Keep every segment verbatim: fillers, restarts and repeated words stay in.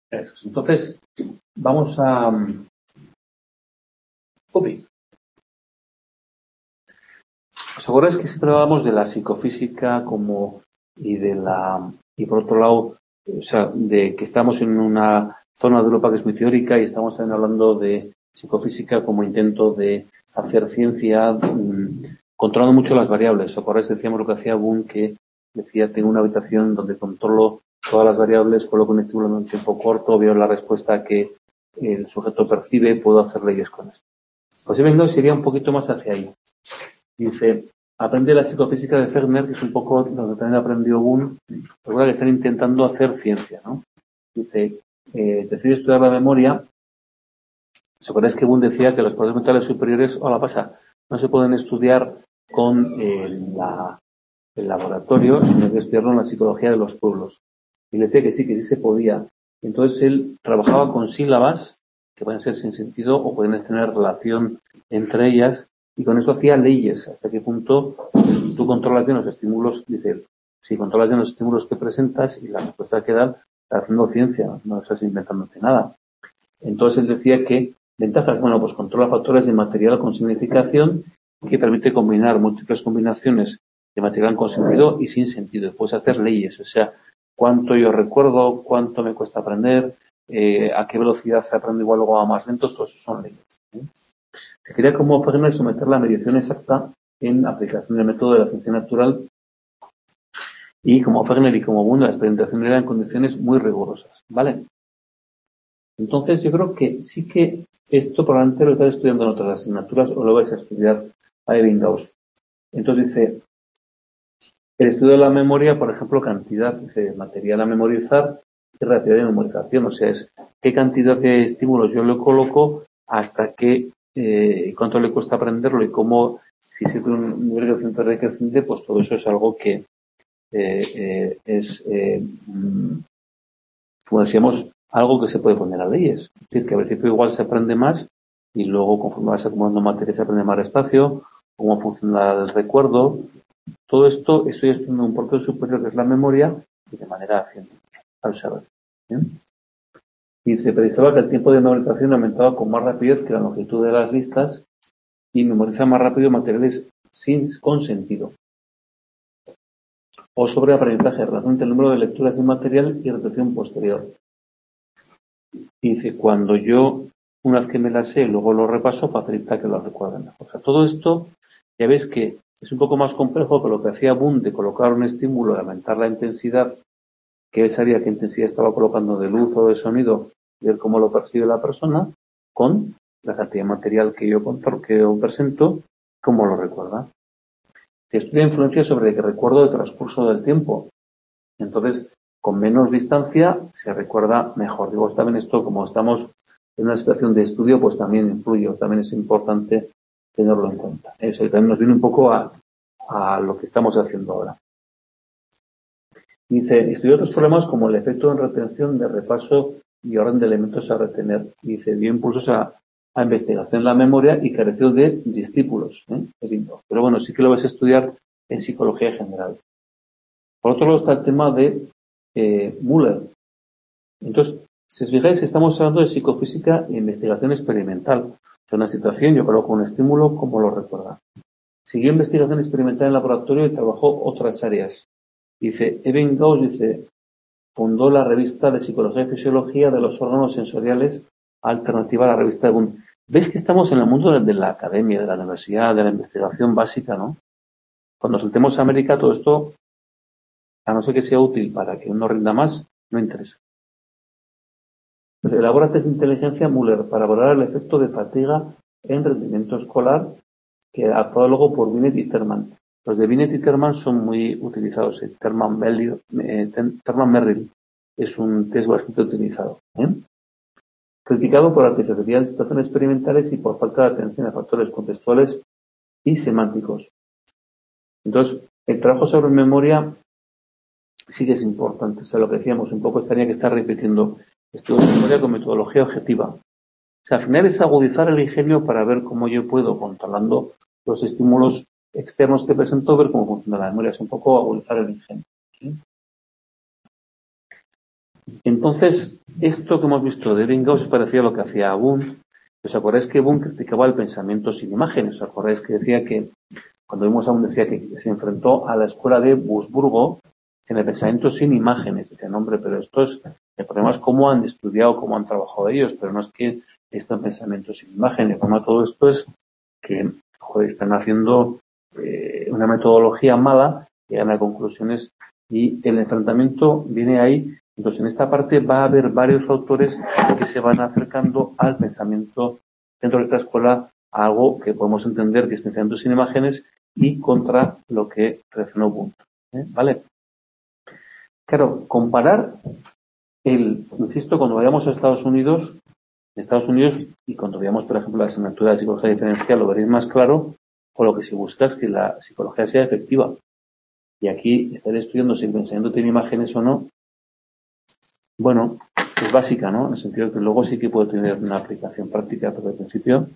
Eso es. Entonces, vamos a... Uy. ¿Os acordáis que siempre hablábamos de la psicofísica como y de la y por otro lado, o sea, de que estamos en una zona de Europa que es muy teórica y estamos también hablando de psicofísica como intento de hacer ciencia mmm, controlando mucho las variables? ¿Os acordáis? Decíamos lo que hacía Boone, que decía, tengo una habitación donde controlo todas las variables, coloco un estímulo en un tiempo corto, veo la respuesta que el sujeto percibe, puedo hacer leyes con esto. Pues Ebbinghaus sería un poquito más hacia ahí. Dice, aprende la psicofísica de Fechner, que es un poco lo que también aprendió Boone, recuerda que están intentando hacer ciencia, ¿no? Dice, eh, decide estudiar la memoria. ¿Os acordáis que Boone decía que los procesos mentales superiores, o la pasa, no se pueden estudiar con eh, la, el laboratorio, sino que estudiarlo en la psicología de los pueblos? Y le decía que sí, que sí se podía. Entonces él trabajaba con sílabas que pueden ser sin sentido o pueden tener relación entre ellas, y con eso hacía leyes. ¿Hasta qué punto tú controlas bien los estímulos? Dice él, si controlas bien los estímulos que presentas y la respuesta que dan, estás haciendo ciencia, no estás inventándote nada. Entonces él decía que ventajas, bueno, pues controla factores de material con significación, que permite combinar múltiples combinaciones de material con sentido y sin sentido. Puedes hacer leyes, o sea, cuánto yo recuerdo, cuánto me cuesta aprender, eh, a qué velocidad aprendo igual o a más lento, todo eso son leyes, ¿eh? Se quería como Fechner someter la medición exacta en aplicación del método de la ciencia natural, y como Fechner y como Boone la experimentación era en condiciones muy rigurosas, ¿vale? Entonces yo creo que sí que esto probablemente lo estáis estudiando en otras asignaturas o lo vais a estudiar a Ebbinghaus. Entonces dice, el estudio de la memoria, por ejemplo, cantidad, dice, material a memorizar y rapidez de memorización, o sea, es qué cantidad de estímulos yo le coloco hasta qué, eh, cuánto le cuesta aprenderlo y cómo, si sirve un nivel de centro decreciente, pues todo eso es algo que eh, eh, es, eh, como decíamos, algo que se puede poner a leyes. Es decir, que al principio igual se aprende más y luego conforme vas acumulando materia se aprende más despacio, cómo funciona el recuerdo. Todo esto estoy estudiando un proceso superior que es la memoria y de manera científica. ¿Bien? Y se precisaba que el tiempo de memorización aumentaba con más rapidez que la longitud de las listas y memoriza más rápido materiales sin, con sentido. O sobre aprendizaje, relación entre el número de lecturas de material y retención posterior. Y dice, cuando yo, una vez que me la sé, luego lo repaso, facilita que lo recuerden mejor. O sea, todo esto, ya ves que es un poco más complejo que lo que hacía Boone de colocar un estímulo y aumentar la intensidad, que él sabía qué intensidad estaba colocando de luz o de sonido, y ver cómo lo percibe la persona, con la cantidad de material que yo, que yo presento, cómo lo recuerda. Que estudia influencia sobre el que recuerdo el transcurso del tiempo. Entonces, con menos distancia se recuerda mejor. Digo, también esto, como estamos en una situación de estudio, pues también influye, también es importante tenerlo en cuenta. Eso también nos viene un poco a, a lo que estamos haciendo ahora. Dice, estudió otros problemas como el efecto en retención de repaso y orden de elementos a retener. Dice, dio impulsos a, a investigación en la memoria y careció de discípulos, ¿eh? Pero bueno, sí que lo vais a estudiar en psicología general. Por otro lado está el tema de eh, Müller. Entonces, si os fijáis, estamos hablando de psicofísica e investigación experimental. O sea, una situación, yo coloco un estímulo, ¿cómo lo recuerda? Siguió investigación experimental en laboratorio y trabajó otras áreas. Dice, Ebbinghaus, dice, fundó la revista de Psicología y Fisiología de los órganos sensoriales, alternativa a la revista de Boone. ¿Veis que estamos en el mundo de la academia, de la universidad, de la investigación básica, ¿no? Cuando saltemos a América, todo esto, a no ser que sea útil para que uno rinda más, no interesa. Entonces, elabora test de inteligencia Müller para valorar el efecto de fatiga en rendimiento escolar, que actuado luego por Binet y Terman. Los de Binet y Terman son muy utilizados. El Terman, eh, Terman Merrill es un test bastante utilizado, ¿eh? Criticado por artificialidad en situaciones experimentales y por falta de atención a factores contextuales y semánticos. Entonces, el trabajo sobre memoria sí que es importante. O sea, lo que decíamos, un poco estaría que estar repitiendo estudios de memoria con metodología objetiva. O sea, al final es agudizar el ingenio para ver cómo yo puedo, controlando los estímulos externos que presento, ver cómo funciona la memoria. Es un poco agudizar el ingenio, ¿sí? Entonces, esto que hemos visto de Ebbinghaus es parecido a lo que hacía Wundt. ¿Os acordáis que Wundt criticaba el pensamiento sin imágenes? ¿Os acordáis que decía que, cuando vimos a Wundt, decía que se enfrentó a la escuela de Wurzburgo en el pensamiento sin imágenes? Decían, hombre, pero esto es, el problema es cómo han estudiado, cómo han trabajado ellos, pero no es que estén pensamientos sin imágenes. El problema de todo esto es que, joder, están haciendo eh, una metodología mala, llegan a conclusiones y el enfrentamiento viene ahí. Entonces, en esta parte va a haber varios autores que se van acercando al pensamiento dentro de esta escuela, a algo que podemos entender que es pensamiento sin imágenes y contra lo que reaccionó Wundt. ¿eh? ¿Vale? Claro, comparar el, insisto, cuando vayamos a Estados Unidos, en Estados Unidos, y cuando veamos, por ejemplo, la asignatura de psicología diferencial, lo veréis más claro, con lo que se busca es que la psicología sea efectiva. Y aquí estaré estudiando si el pensamiento tiene imágenes o no. Bueno, es básica, ¿no? En el sentido de que luego sí que puede tener una aplicación práctica, pero al principio.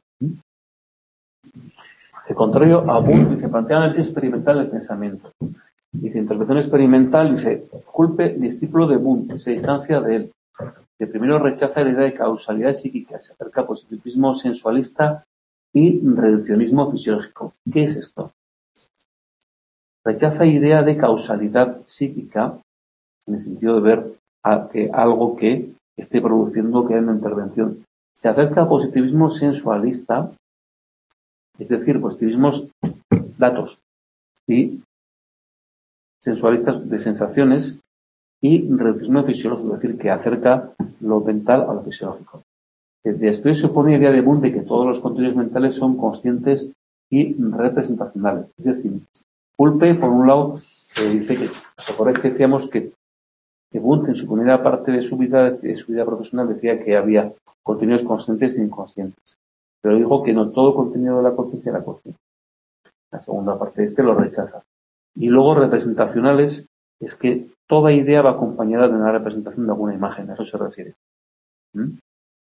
De contrario a Wundt, dice, plantea análisis experimental del pensamiento. Dice, intervención experimental, dice, culpe discípulo de Wundt, se distancia de él. Que primero rechaza la idea de causalidad psíquica, se acerca a positivismo sensualista y reduccionismo fisiológico. ¿Qué es esto? Rechaza idea de causalidad psíquica, en el sentido de ver a que algo que esté produciendo que haya una intervención. Se acerca a positivismo sensualista, es decir, positivismos datos y sensualistas de sensaciones y reduccionismo fisiológico, es decir, que acerca lo mental a lo fisiológico. Después se opone la idea de Wundt de que todos los contenidos mentales son conscientes y representacionales. Es decir, Culpe, por un lado, eh, dice que, ¿os acordáis que decíamos que que Wundt en su primera parte de su vida, de su vida profesional, decía que había contenidos conscientes e inconscientes. Pero dijo que no todo contenido de la conciencia era consciente. La segunda parte de este lo rechaza. Y luego representacionales es que toda idea va acompañada de una representación de alguna imagen, a eso se refiere. ¿Mm?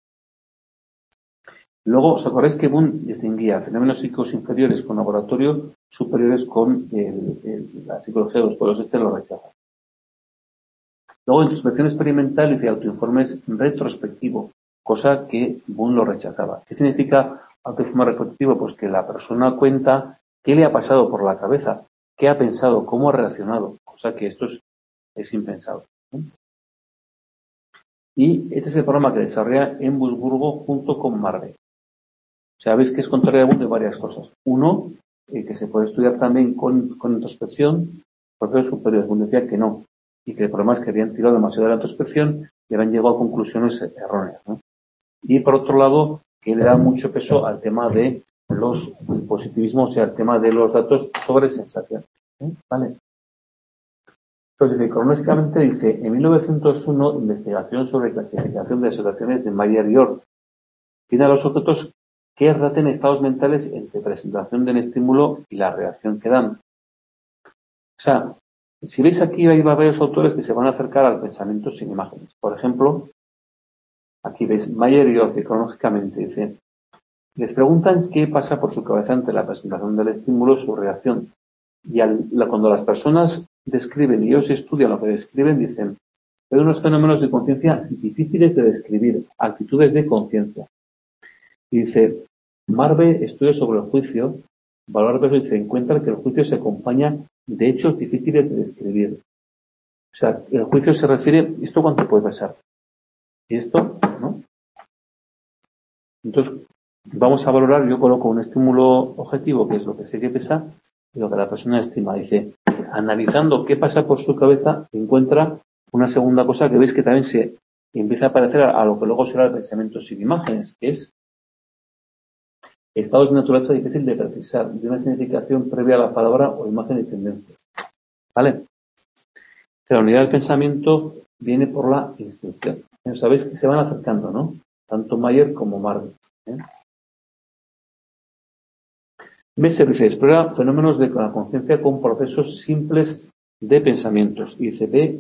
Luego, ¿os acordáis que Wundt distinguía fenómenos psíquicos inferiores con laboratorio, superiores con el, el, la psicología de los pueblos? Este lo rechaza. Luego, introspección experimental dice autoinformes retrospectivo, cosa que Wundt lo rechazaba. ¿Qué significa autoinforme retrospectivo? Pues que la persona cuenta qué le ha pasado por la cabeza, qué ha pensado, cómo ha reaccionado, cosa que esto es, es impensable. ¿eh? Y este es el programa que desarrolla en Wurzburgo junto con Marbe. O sea, veis que es contrario a Wundt de varias cosas. Uno, eh, que se puede estudiar también con, con introspección, procesos superiores. Wundt decía que no. Y que el problema es que habían tirado demasiado de la introspección y habían llegado a conclusiones erróneas, ¿no? Y por otro lado, que le da mucho peso al tema de los positivismos, o sea, al tema de los datos sobre sensaciones. ¿eh? ¿Vale? Entonces, dice, cronológicamente dice, en mil novecientos uno, investigación sobre clasificación de asociaciones de Mayer y Orff. Tiene a los objetos que relaten estados mentales entre presentación del estímulo y la reacción que dan. O sea, si veis aquí, hay varios autores que se van a acercar al pensamiento sin imágenes. Por ejemplo, aquí veis Mayer y Orff, cronológicamente, dice, les preguntan qué pasa por su cabeza ante la presentación del estímulo, su reacción. Y al, la, cuando las personas describen y ellos estudian lo que describen, dicen, hay unos fenómenos de conciencia difíciles de describir, actitudes de conciencia. Y dice, Marbe estudia sobre el juicio, Valor Peso dice, encuentra que el juicio se acompaña de hechos difíciles de describir. O sea, el juicio se refiere, ¿esto cuánto puede pesar? ¿Y esto? ¿No? Entonces, vamos a valorar, yo coloco un estímulo objetivo, que es lo que sé que pesa, y lo que la persona estima. Dice, analizando qué pasa por su cabeza, encuentra una segunda cosa que veis que también se empieza a parecer a, a lo que luego será el pensamiento sin imágenes, que es estados de naturaleza difícil de precisar, de una significación previa a la palabra o imagen y tendencias. ¿Vale? La unidad del pensamiento viene por la instrucción. Sabéis que se van acercando, ¿no? Tanto Mayer como Marbe. ¿eh? Messer dice, explora fenómenos de la conciencia con procesos simples de pensamientos. Y dice, ve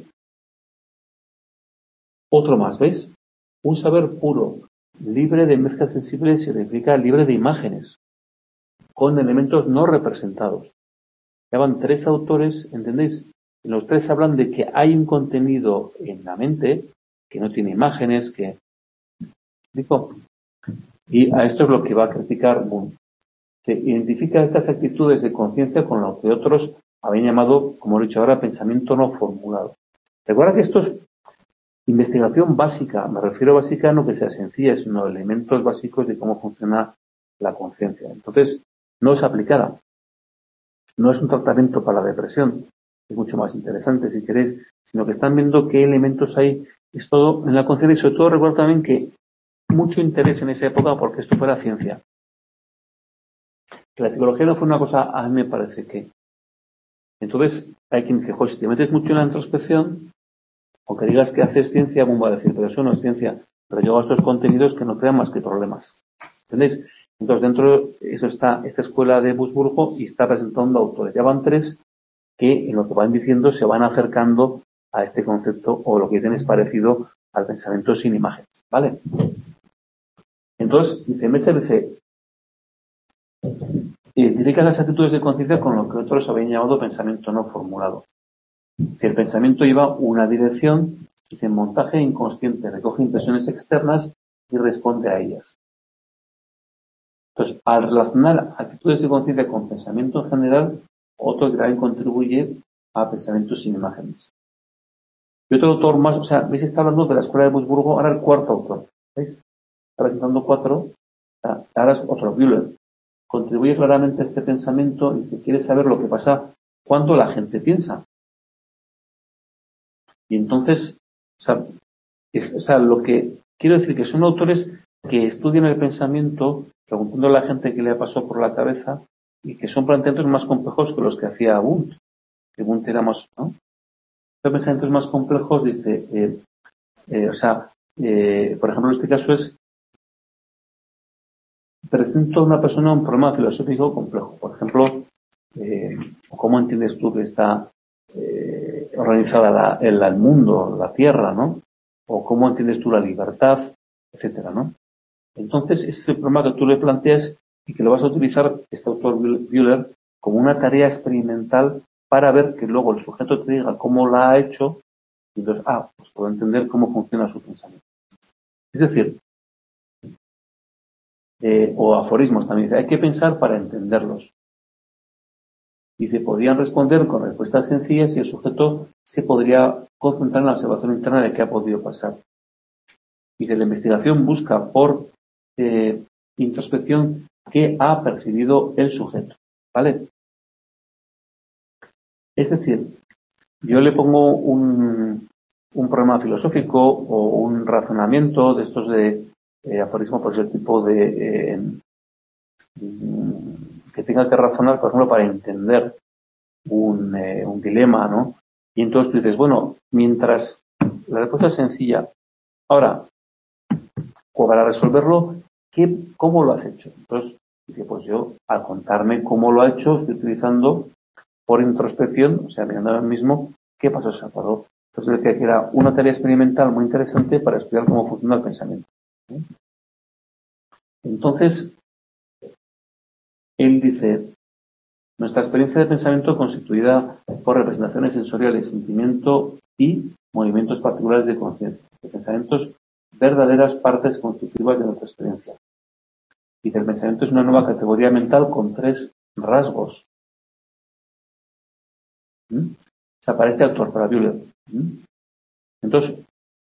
otro más, ¿veis? Un saber puro, libre de mezclas sensibles, significa libre de imágenes, con elementos no representados. Ya van tres autores, ¿entendéis? En los tres hablan de que hay un contenido en la mente que no tiene imágenes, que... ¿Digo? Y a esto es lo que va a criticar Boone. Se identifica estas actitudes de conciencia con lo que otros habían llamado, como he dicho ahora, pensamiento no formulado. Recuerda que esto es investigación básica, me refiero a básica no que sea sencilla, sino elementos básicos de cómo funciona la conciencia. Entonces, no es aplicada. No es un tratamiento para la depresión, es mucho más interesante si queréis, sino que están viendo qué elementos hay, es todo en la conciencia y sobre todo recuerdo también que mucho interés en esa época porque esto fuera ciencia. Que la psicología no fue una cosa, a mí me parece que. Entonces, hay quien dice, José, si te metes mucho en la introspección, o que digas que haces ciencia, boom, va a decir, pero eso no es ciencia. Pero yo hago estos contenidos que no crean más que problemas. ¿Entendéis? Entonces, dentro de eso está esta escuela de Wurzburgo y está presentando autores. Ya van tres que en lo que van diciendo se van acercando a este concepto o lo que dicen es parecido al pensamiento sin imágenes. ¿Vale? Entonces, dice, Metzer dice, identifica las actitudes de conciencia con lo que otros habían llamado pensamiento no formulado. Si el pensamiento lleva una dirección, dice montaje inconsciente, recoge impresiones externas y responde a ellas. Entonces, al relacionar actitudes de conciencia con pensamiento en general, otro que también contribuye a pensamientos sin imágenes. Y otro autor más, o sea, veis, está hablando de la escuela de Wurzburgo, ahora el cuarto autor, ¿veis? Está presentando cuatro, ahora es otro, Bühler. Contribuye claramente a este pensamiento y dice, quiere saber lo que pasa cuando la gente piensa. Y entonces, o sea, es, o sea, lo que quiero decir que son autores que estudian el pensamiento, preguntando a la gente qué le pasó por la cabeza, y que son planteamientos más complejos que los que hacía Wundt. Que Wundt era más, ¿no? Los pensamientos más complejos, dice, eh, eh, o sea, eh, por ejemplo, en este caso es, presento a una persona un problema filosófico complejo. Por ejemplo, eh, ¿cómo entiendes tú que está eh, organizada la, el, el mundo, la tierra, ¿no? O cómo entiendes tú la libertad, etcétera, ¿no? Entonces, ese es el problema que tú le planteas y que lo vas a utilizar, este autor Bühler, como una tarea experimental para ver que luego el sujeto te diga cómo la ha hecho y entonces, ah, pues puedo entender cómo funciona su pensamiento. Es decir, eh, o aforismos también, dice, hay que pensar para entenderlos. Dice, podrían responder con respuestas sencillas y el sujeto se podría concentrar en la observación interna de qué ha podido pasar. Dice, la investigación busca por eh, introspección qué ha percibido el sujeto. ¿Vale? Es decir, yo le pongo un, un problema filosófico o un razonamiento de estos de eh, aforismo, pues el tipo de eh, que tenga que razonar, por ejemplo, para entender un, eh, un dilema, ¿no? Y entonces tú dices, bueno, mientras la respuesta es sencilla, ahora, para resolverlo, ¿qué, ¿cómo lo has hecho? Entonces, dice, pues yo, al contarme cómo lo ha hecho, estoy utilizando por introspección, o sea, mirando ahora mismo, qué pasó se acordó. Entonces decía que era una tarea experimental muy interesante para estudiar cómo funciona el pensamiento. ¿Sí? Entonces, él dice, nuestra experiencia de pensamiento constituida por representaciones sensoriales, sentimiento y movimientos particulares de conciencia, de pensamientos verdaderas partes constitutivas de nuestra experiencia. Dice, el pensamiento es una nueva categoría mental con tres rasgos. ¿Mm? O sea, para este autor, para Bühler. ¿Mm? Entonces,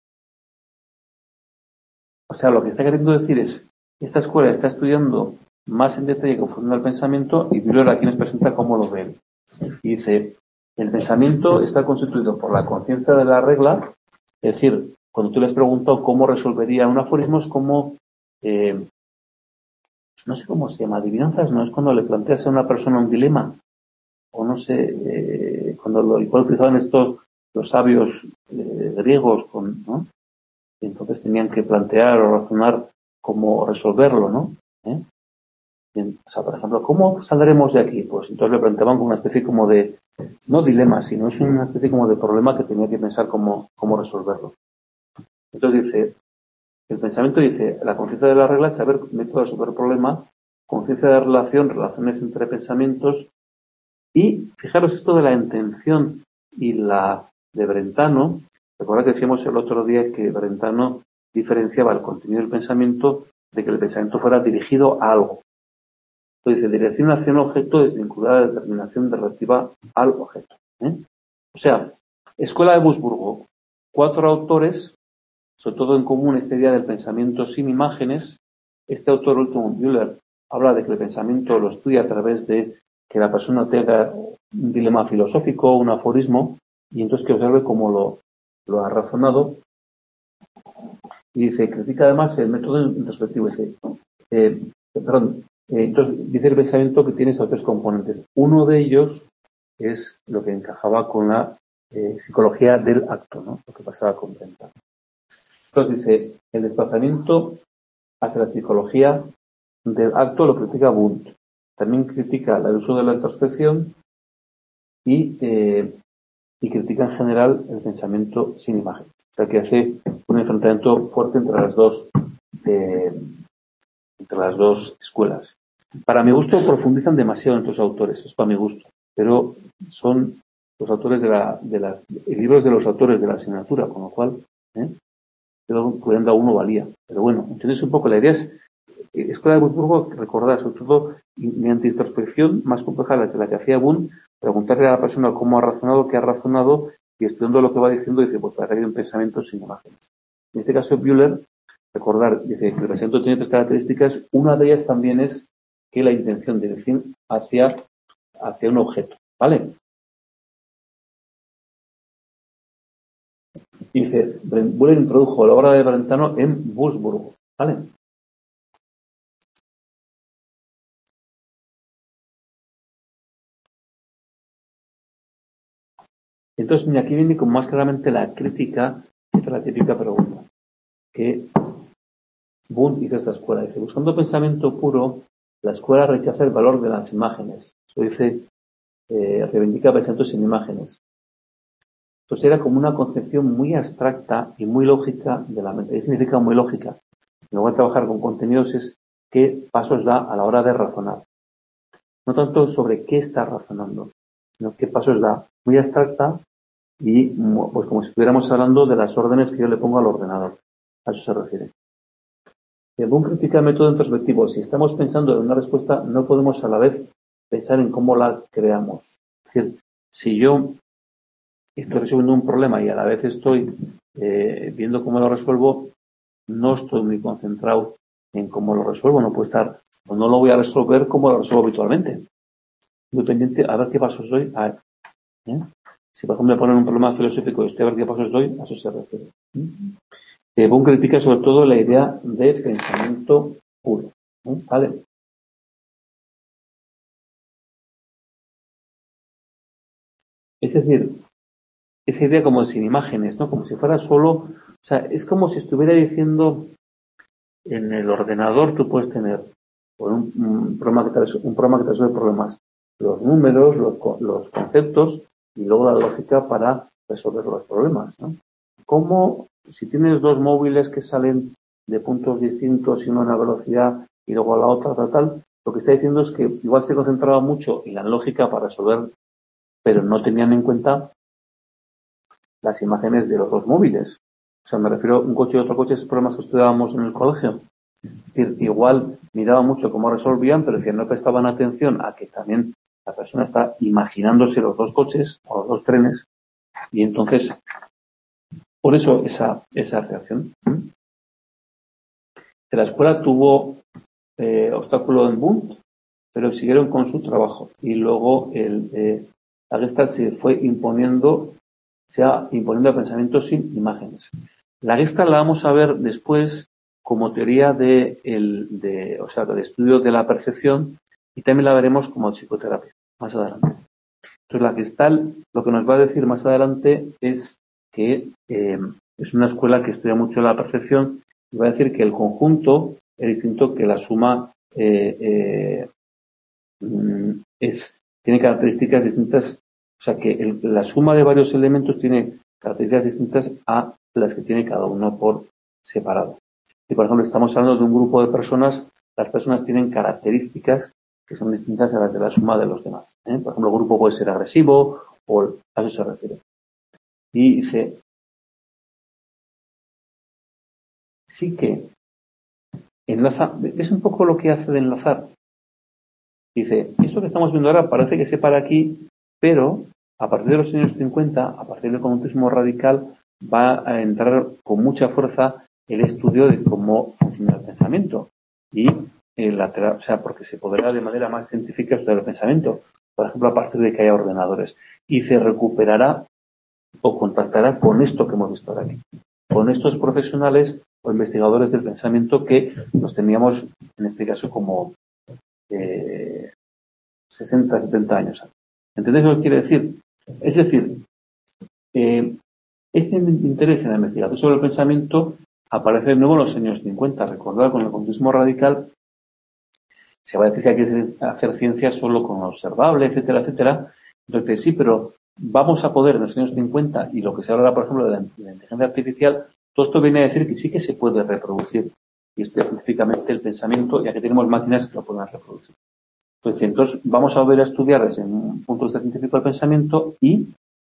o sea, lo que está queriendo decir es, esta escuela está estudiando más en detalle cómo funciona el pensamiento y Bühler aquí nos presenta cómo lo ve. Y dice, el pensamiento está constituido por la conciencia de la regla, es decir, cuando tú les preguntas cómo resolvería un aforismo, es como, eh, no sé cómo se llama, adivinanzas, ¿no? Es cuando le planteas a una persona un dilema, o no sé, eh, cuando lo igual utilizaban estos, los sabios eh, griegos, con, ¿no? Y entonces tenían que plantear o razonar cómo resolverlo, ¿no? ¿Eh? Bien, o sea, por ejemplo, ¿cómo saldremos de aquí? Pues entonces le planteaban como una especie como de, no dilema, sino es una especie como de problema que tenía que pensar cómo, cómo resolverlo. Entonces dice, el pensamiento dice, la conciencia de la regla es saber método de resolver problema, conciencia de relación, relaciones entre pensamientos, y fijaros esto de la intención y la de Brentano, Recuerda que decíamos el otro día que Brentano diferenciaba el contenido del pensamiento de que el pensamiento fuera dirigido a algo. Entonces, dice, dirección hacia un objeto desvinculada a la determinación de relativa al objeto. ¿eh? O sea, Escuela de Wurzburgo, cuatro autores, sobre todo en común esta idea del pensamiento sin imágenes. Este autor último, Müller, habla de que el pensamiento lo estudia a través de que la persona tenga un dilema filosófico, un aforismo, y entonces que observe cómo lo, lo ha razonado. Y dice, critica además el método introspectivo. Dice, eh, perdón, eh, entonces dice el pensamiento que tiene estos tres componentes. Uno de ellos es lo que encajaba con la eh, psicología del acto, ¿no? Lo que pasaba con Brentano. Entonces dice, el desplazamiento hacia la psicología del acto lo critica Wundt. También critica el uso de la introspección y, eh, y critica en general el pensamiento sin imagen. O sea que hace un enfrentamiento fuerte entre las dos, eh, entre las dos escuelas. Para mi gusto profundizan demasiado en estos autores, es para mi gusto, pero son los autores de, la, de las libros de los autores de la asignatura, con lo cual, ¿eh? Cuidando a uno valía. Pero bueno, entendéis un poco, la idea es Escuela de Wurzburgo, recordar, sobre todo, mediante introspección más compleja que la que hacía Wundt, preguntarle a la persona cómo ha razonado, qué ha razonado, y estudiando lo que va diciendo, dice, pues para que haya un pensamiento sin imágenes. En este caso, Müller, recordar, dice que el pensamiento tiene tres características, una de ellas también es que la intención de decir hacia, hacia un objeto, ¿vale? Y dice, Müller introdujo la obra de Brentano en Wurzburgo, ¿vale? Entonces, mira, aquí viene con más claramente la crítica, esta es la típica pregunta, que Wundt hizo esta escuela. Dice, buscando pensamiento puro, la escuela rechaza el valor de las imágenes. Eso dice, eh, reivindica pensamiento sin imágenes. Entonces era como una concepción muy abstracta y muy lógica de la mente. ¿Qué significa muy lógica? Luego de trabajar con contenidos es qué pasos da a la hora de razonar. No tanto sobre qué está razonando, sino qué pasos da. Muy abstracta y pues como si estuviéramos hablando de las órdenes que yo le pongo al ordenador. A eso se refiere. Según critica el método introspectivo, si estamos pensando en una respuesta, no podemos a la vez pensar en cómo la creamos. Es decir, si yo estoy resolviendo un problema y a la vez estoy eh, viendo cómo lo resuelvo, no estoy muy concentrado en cómo lo resuelvo. No puedo estar, o no lo voy a resolver como lo resuelvo habitualmente. Independiente, a ver qué pasos doy. A ver, ¿eh? Si por ejemplo me ponen un problema filosófico y estoy a ver qué pasos doy, a eso se refiere. ¿eh? Eh, Bohm critica sobre todo la idea de pensamiento puro. ¿eh? ¿Vale? Es decir, esa idea como sin imágenes, ¿no? Como si fuera solo, o sea, es como si estuviera diciendo en el ordenador tú puedes tener un, un, programa, que te, un programa que te resuelve problemas, los números, los, los conceptos y luego la lógica para resolver los problemas, ¿no? Como si tienes dos móviles que salen de puntos distintos y uno a una velocidad y luego a la otra, tal, tal, lo que está diciendo es que igual se concentraba mucho en la lógica para resolver, pero no tenían en cuenta las imágenes de los dos móviles. O sea, me refiero a un coche y otro coche, esos problemas que estudiábamos en el colegio. Es decir, igual miraba mucho cómo resolvían, pero decían, no prestaban atención a que también la persona está imaginándose los dos coches o los dos trenes y entonces, por eso esa, esa reacción. La escuela tuvo eh, obstáculo en Wundt, pero siguieron con su trabajo y luego el, eh, la Gestalt se fue imponiendo, se ha imponiendo el pensamiento sin imágenes. La Gestalt la vamos a ver después como teoría de, el, de, o sea, de estudio de la percepción y también la veremos como psicoterapia más adelante. Entonces la Gestalt lo que nos va a decir más adelante es que eh, es una escuela que estudia mucho la percepción y va a decir que el conjunto es distinto que la suma eh, eh, es, tiene características distintas, o sea que el, la suma de varios elementos tiene características distintas a las que tiene cada uno por separado. Si por ejemplo estamos hablando de un grupo de personas, las personas tienen características que son distintas a las de la suma de los demás. ¿eh? Por ejemplo, el grupo puede ser agresivo o a eso se refiere. Y dice, sí que enlaza, es un poco lo que hace de enlazar. Dice, esto que estamos viendo ahora parece que se para aquí, pero a partir de los años cincuenta, a partir del conductismo radical, va a entrar con mucha fuerza el estudio de cómo funciona el pensamiento. Y eh, la, o sea, porque se podrá de manera más científica estudiar el pensamiento, por ejemplo, a partir de que haya ordenadores. Y se recuperará o contactará con esto que hemos visto ahora aquí, con estos profesionales o investigadores del pensamiento que los teníamos, en este caso, como eh, sesenta, setenta años. ¿Entendéis lo que quiere decir? Es decir, eh, este interés en la investigación sobre el pensamiento aparece de nuevo en los años cincuenta. Recordad, con el conductismo radical se va a decir que hay que hacer ciencia solo con lo observable, etcétera, etcétera. Entonces, sí, pero vamos a poder en los años cincuenta, y lo que se habla, por ejemplo, de la, de la inteligencia artificial, todo esto viene a decir que sí que se puede reproducir y estudiar científicamente el pensamiento, ya que tenemos máquinas que lo puedan reproducir. Entonces, entonces vamos a volver a estudiar desde un punto de vista científico el pensamiento y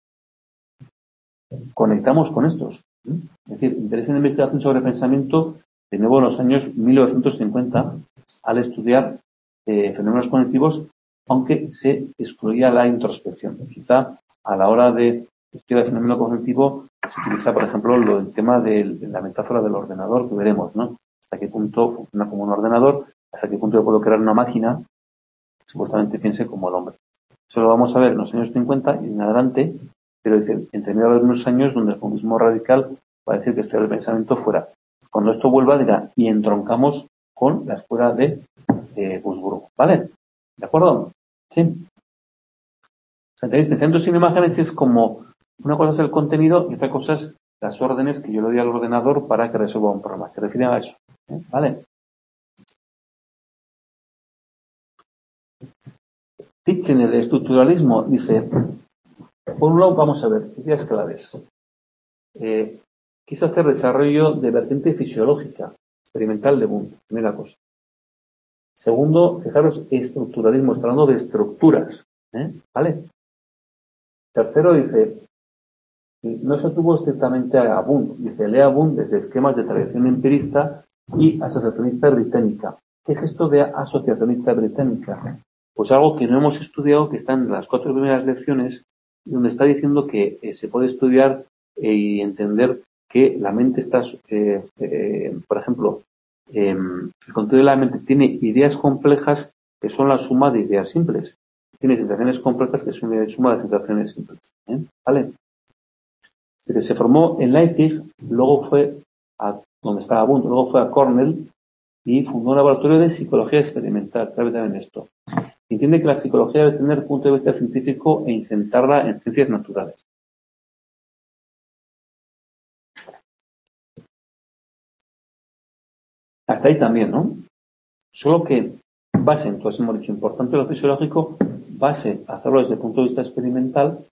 conectamos con estos. Es decir, interés en la investigación sobre pensamiento, de nuevo en los años mil novecientos cincuenta, al estudiar eh, fenómenos cognitivos, aunque se excluía la introspección. Quizá a la hora de estudiar el fenómeno cognitivo se utiliza, por ejemplo, lo, el tema de, de la metáfora del ordenador, que veremos, ¿no? Hasta qué punto funciona como un ordenador, hasta qué punto yo puedo crear una máquina que supuestamente piense como el hombre. Eso lo vamos a ver en los años cincuenta y en adelante, pero dice, entre medio de unos años donde el comunismo radical va a decir que estudiar el pensamiento fuera. Cuando esto vuelva, dirá, y entroncamos con la escuela de eh, Wurzburgo. ¿Vale? ¿De acuerdo? Sí. O sea, tenéis pensamiento sin imágenes es como una cosa es el contenido y otra cosa es las órdenes que yo le doy al ordenador para que resuelva un problema. Se refiere a eso. ¿eh? ¿Vale? Titchen, el estructuralismo, dice, por un lado, vamos a ver, ideas claves. Eh, quiso hacer desarrollo de vertiente fisiológica, experimental de Wundt, primera cosa. Segundo, fijaros, estructuralismo, está hablando de estructuras, ¿eh? ¿Vale? Tercero, dice, no se tuvo estrictamente a Wundt, dice, lea Wundt desde esquemas de tradición empirista y asociacionista británica. ¿Qué es esto de asociacionista británica? Pues algo que no hemos estudiado, que está en las cuatro primeras lecciones, donde está diciendo que eh, se puede estudiar eh, y entender que la mente está, eh, eh, por ejemplo, eh, el contenido de la mente tiene ideas complejas que son la suma de ideas simples. Tiene sensaciones complejas que son la suma de sensaciones simples. ¿eh? ¿Vale? Desde se formó en Leipzig, luego fue a donde estaba Wundt, luego fue a Cornell y fundó un laboratorio de psicología experimental. Clave también esto. Entiende que la psicología debe tener punto de vista científico e insertarla en ciencias naturales. Hasta ahí también, ¿no? Solo que base, entonces hemos dicho, importante lo fisiológico, base, hacerlo desde el punto de vista experimental,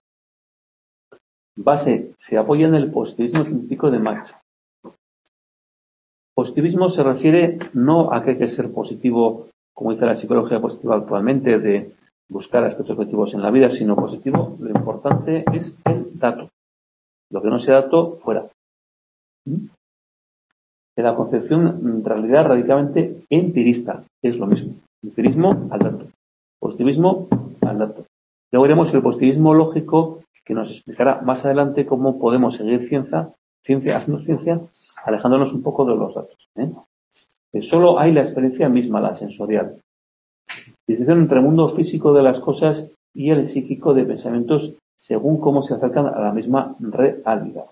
base, se apoya en el positivismo científico de Max. Positivismo se refiere no a que hay que ser positivo, como dice la psicología positiva actualmente, de buscar aspectos positivos en la vida, sino positivo, lo importante es el dato. Lo que no sea dato, fuera. ¿Mm? De la concepción en realidad radicalmente empirista, es lo mismo. Empirismo al dato. Positivismo al dato. Luego veremos el positivismo lógico, que nos explicará más adelante cómo podemos seguir ciencia, ciencia haciendo ciencia, alejándonos un poco de los datos. ¿eh? Que solo hay la experiencia misma, la sensorial. Distinción entre el mundo físico de las cosas y el psíquico de pensamientos según cómo se acercan a la misma realidad.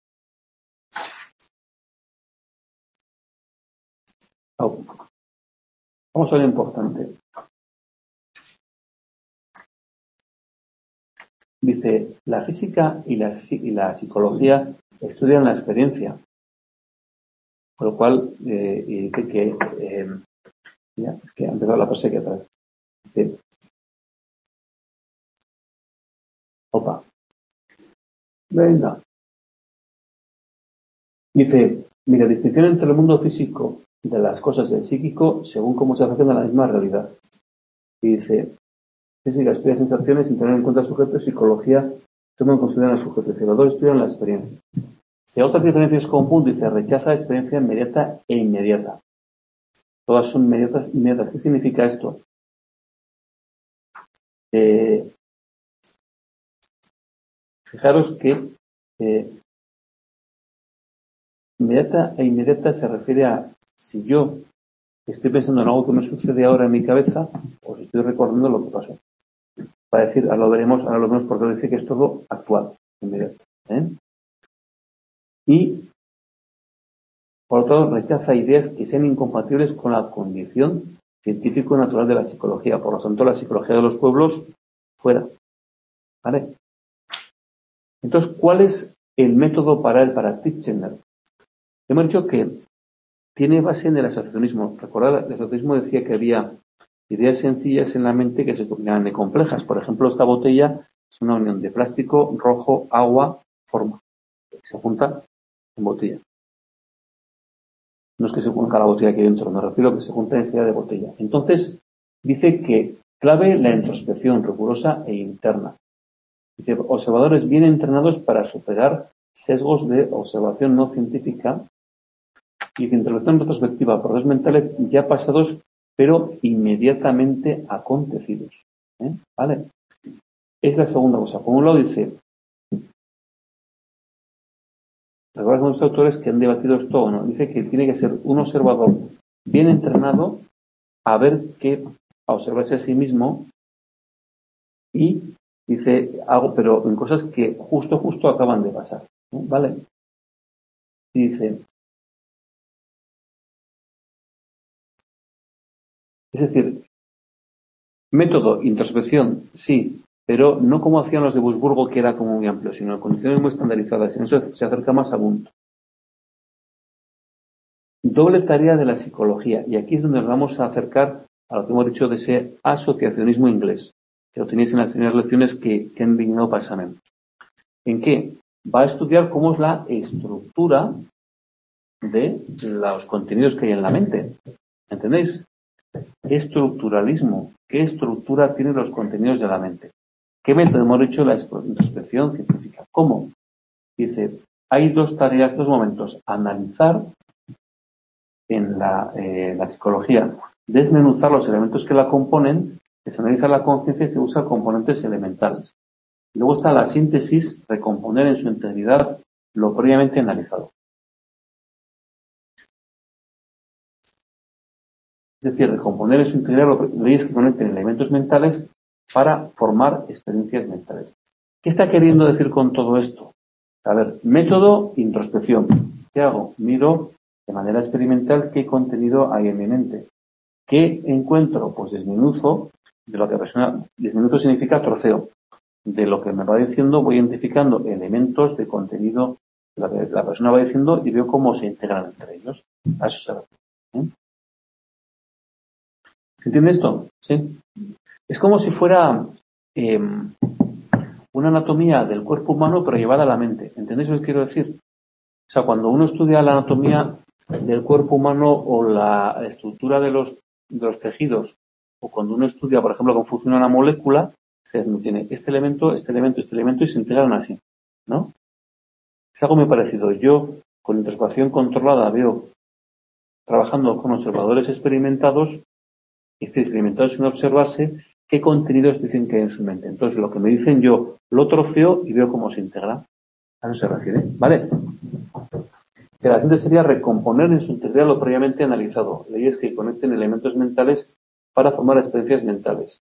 Vamos a lo importante. Dice, la física y la, y la psicología estudian la experiencia. Por lo cual, eh, y dice que, eh, ya, es que ha empezado la cosa aquí atrás. Dice, opa, venga. Dice, mira, distinción entre el mundo físico de las cosas del psíquico según cómo se acercan a la misma realidad. Y dice, física estudia sensaciones sin tener en cuenta el sujeto, psicología toma en consideración al sujeto, y los dos estudian la experiencia. Si otras diferencias con Bunt, dice rechaza experiencia inmediata e inmediata. Todas son inmediatas inmediatas. ¿Qué significa esto? Eh, fijaros que eh, inmediata e inmediata se refiere a si yo estoy pensando en algo que me sucede ahora en mi cabeza, os estoy recordando lo que pasó. Para decir, ahora lo veremos, ahora lo vemos porque dice que es todo actual, inmediato. ¿eh? Y, por otro lado, rechaza ideas que sean incompatibles con la condición científico-natural de la psicología. Por lo tanto, la psicología de los pueblos, fuera. ¿Vale? Entonces, ¿cuál es el método para él, para Titchener? Hemos dicho que tiene base en el asociacionismo. Recordad, el asociacionismo decía que había ideas sencillas en la mente que se combinaban en complejas. Por ejemplo, esta botella es una unión de plástico, rojo, agua, forma. Se junta en botella. No es que se junta la botella aquí dentro, me refiero a que se junta en enseguida de botella. Entonces, dice que clave la introspección rigurosa e interna. Dice, observadores bien entrenados para superar sesgos de observación no científica y de intervención retrospectiva, procesos mentales ya pasados, pero inmediatamente acontecidos. ¿eh? ¿Vale? Es la segunda cosa. Por un lado dice, recuerda con los autores que han debatido esto o no, dice que tiene que ser un observador bien entrenado a ver qué, a observarse a sí mismo y dice algo, pero en cosas que justo, justo acaban de pasar. ¿eh? ¿Vale? Y dice, es decir, método, introspección, sí, pero no como hacían los de Wurzburgo, que era como muy amplio, sino en condiciones muy estandarizadas. En eso se acerca más a Bunt. Doble tarea de la psicología, y aquí es donde nos vamos a acercar a lo que hemos dicho de ese asociacionismo inglés, que lo tenéis en las primeras lecciones que, que han venido para examen. ¿En qué? Va a estudiar cómo es la estructura de los contenidos que hay en la mente. ¿Entendéis? Estructuralismo. ¿Qué estructura tienen los contenidos de la mente? ¿Qué método hemos hecho la introspección científica? ¿Cómo? Dice, hay dos tareas, dos momentos. Analizar en la, eh, la psicología, desmenuzar los elementos que la componen, que se analiza la conciencia y se usa componentes elementales. Y luego está la síntesis, recomponer en su integridad lo previamente analizado. Es decir, recomponer en su integridad leyes que conecten elementos mentales para formar experiencias mentales. ¿Qué está queriendo decir con todo esto? A ver, método, introspección. ¿Qué hago? Miro de manera experimental qué contenido hay en mi mente. ¿Qué encuentro? Pues desmenuzo de lo que la persona, desmenuzo significa troceo. De lo que me va diciendo voy identificando elementos de contenido de lo que la persona va diciendo y veo cómo se integran entre ellos. A eso se refiere. ¿eh? ¿Se entiende esto? Sí. Es como si fuera eh, una anatomía del cuerpo humano pero llevada a la mente. ¿Entendéis lo que quiero decir? O sea, cuando uno estudia la anatomía del cuerpo humano o la estructura de los, de los tejidos, o cuando uno estudia, por ejemplo, cómo funciona una molécula, se tiene este elemento, este elemento, este elemento y se integran así, ¿no? Es algo muy parecido. Yo, con introspección controlada, veo, trabajando con observadores experimentados, y estoy experimentados sin observarse, qué contenidos dicen que hay en su mente. Entonces, lo que me dicen yo, lo troceo y veo cómo se integra. A eso se refiere, ¿vale? Que la siguiente sería recomponer en su integridad lo previamente analizado. Leyes que conecten elementos mentales para formar experiencias mentales.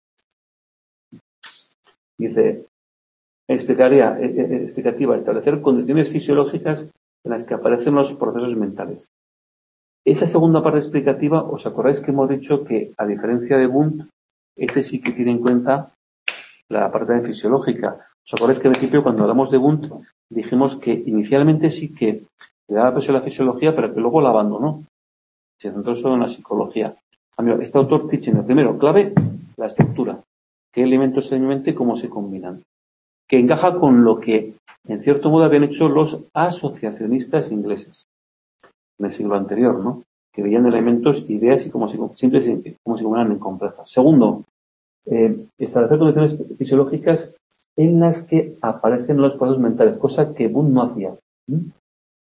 Dice, explicaría, eh, eh, explicativa, establecer condiciones fisiológicas en las que aparecen los procesos mentales. Esa segunda parte explicativa, ¿os acordáis que hemos dicho que, a diferencia de Bunt, este sí que tiene en cuenta la parte fisiológica? ¿Os acordáis que al principio, cuando hablamos de Bunt, dijimos que inicialmente sí que le daba peso a la fisiología, pero que luego la abandonó? Se centró solo en la psicología. Este autor dice, primero, clave, la estructura. ¿Qué elementos en mi mente y cómo se combinan? Que encaja con lo que, en cierto modo, habían hecho los asociacionistas ingleses en el siglo anterior, ¿no? Que veían elementos, ideas y cómo se, simples, cómo se combinan en complejas. Segundo, eh, establecer condiciones fisiológicas en las que aparecen los procesos mentales, cosa que Bunt no hacía. ¿Mm?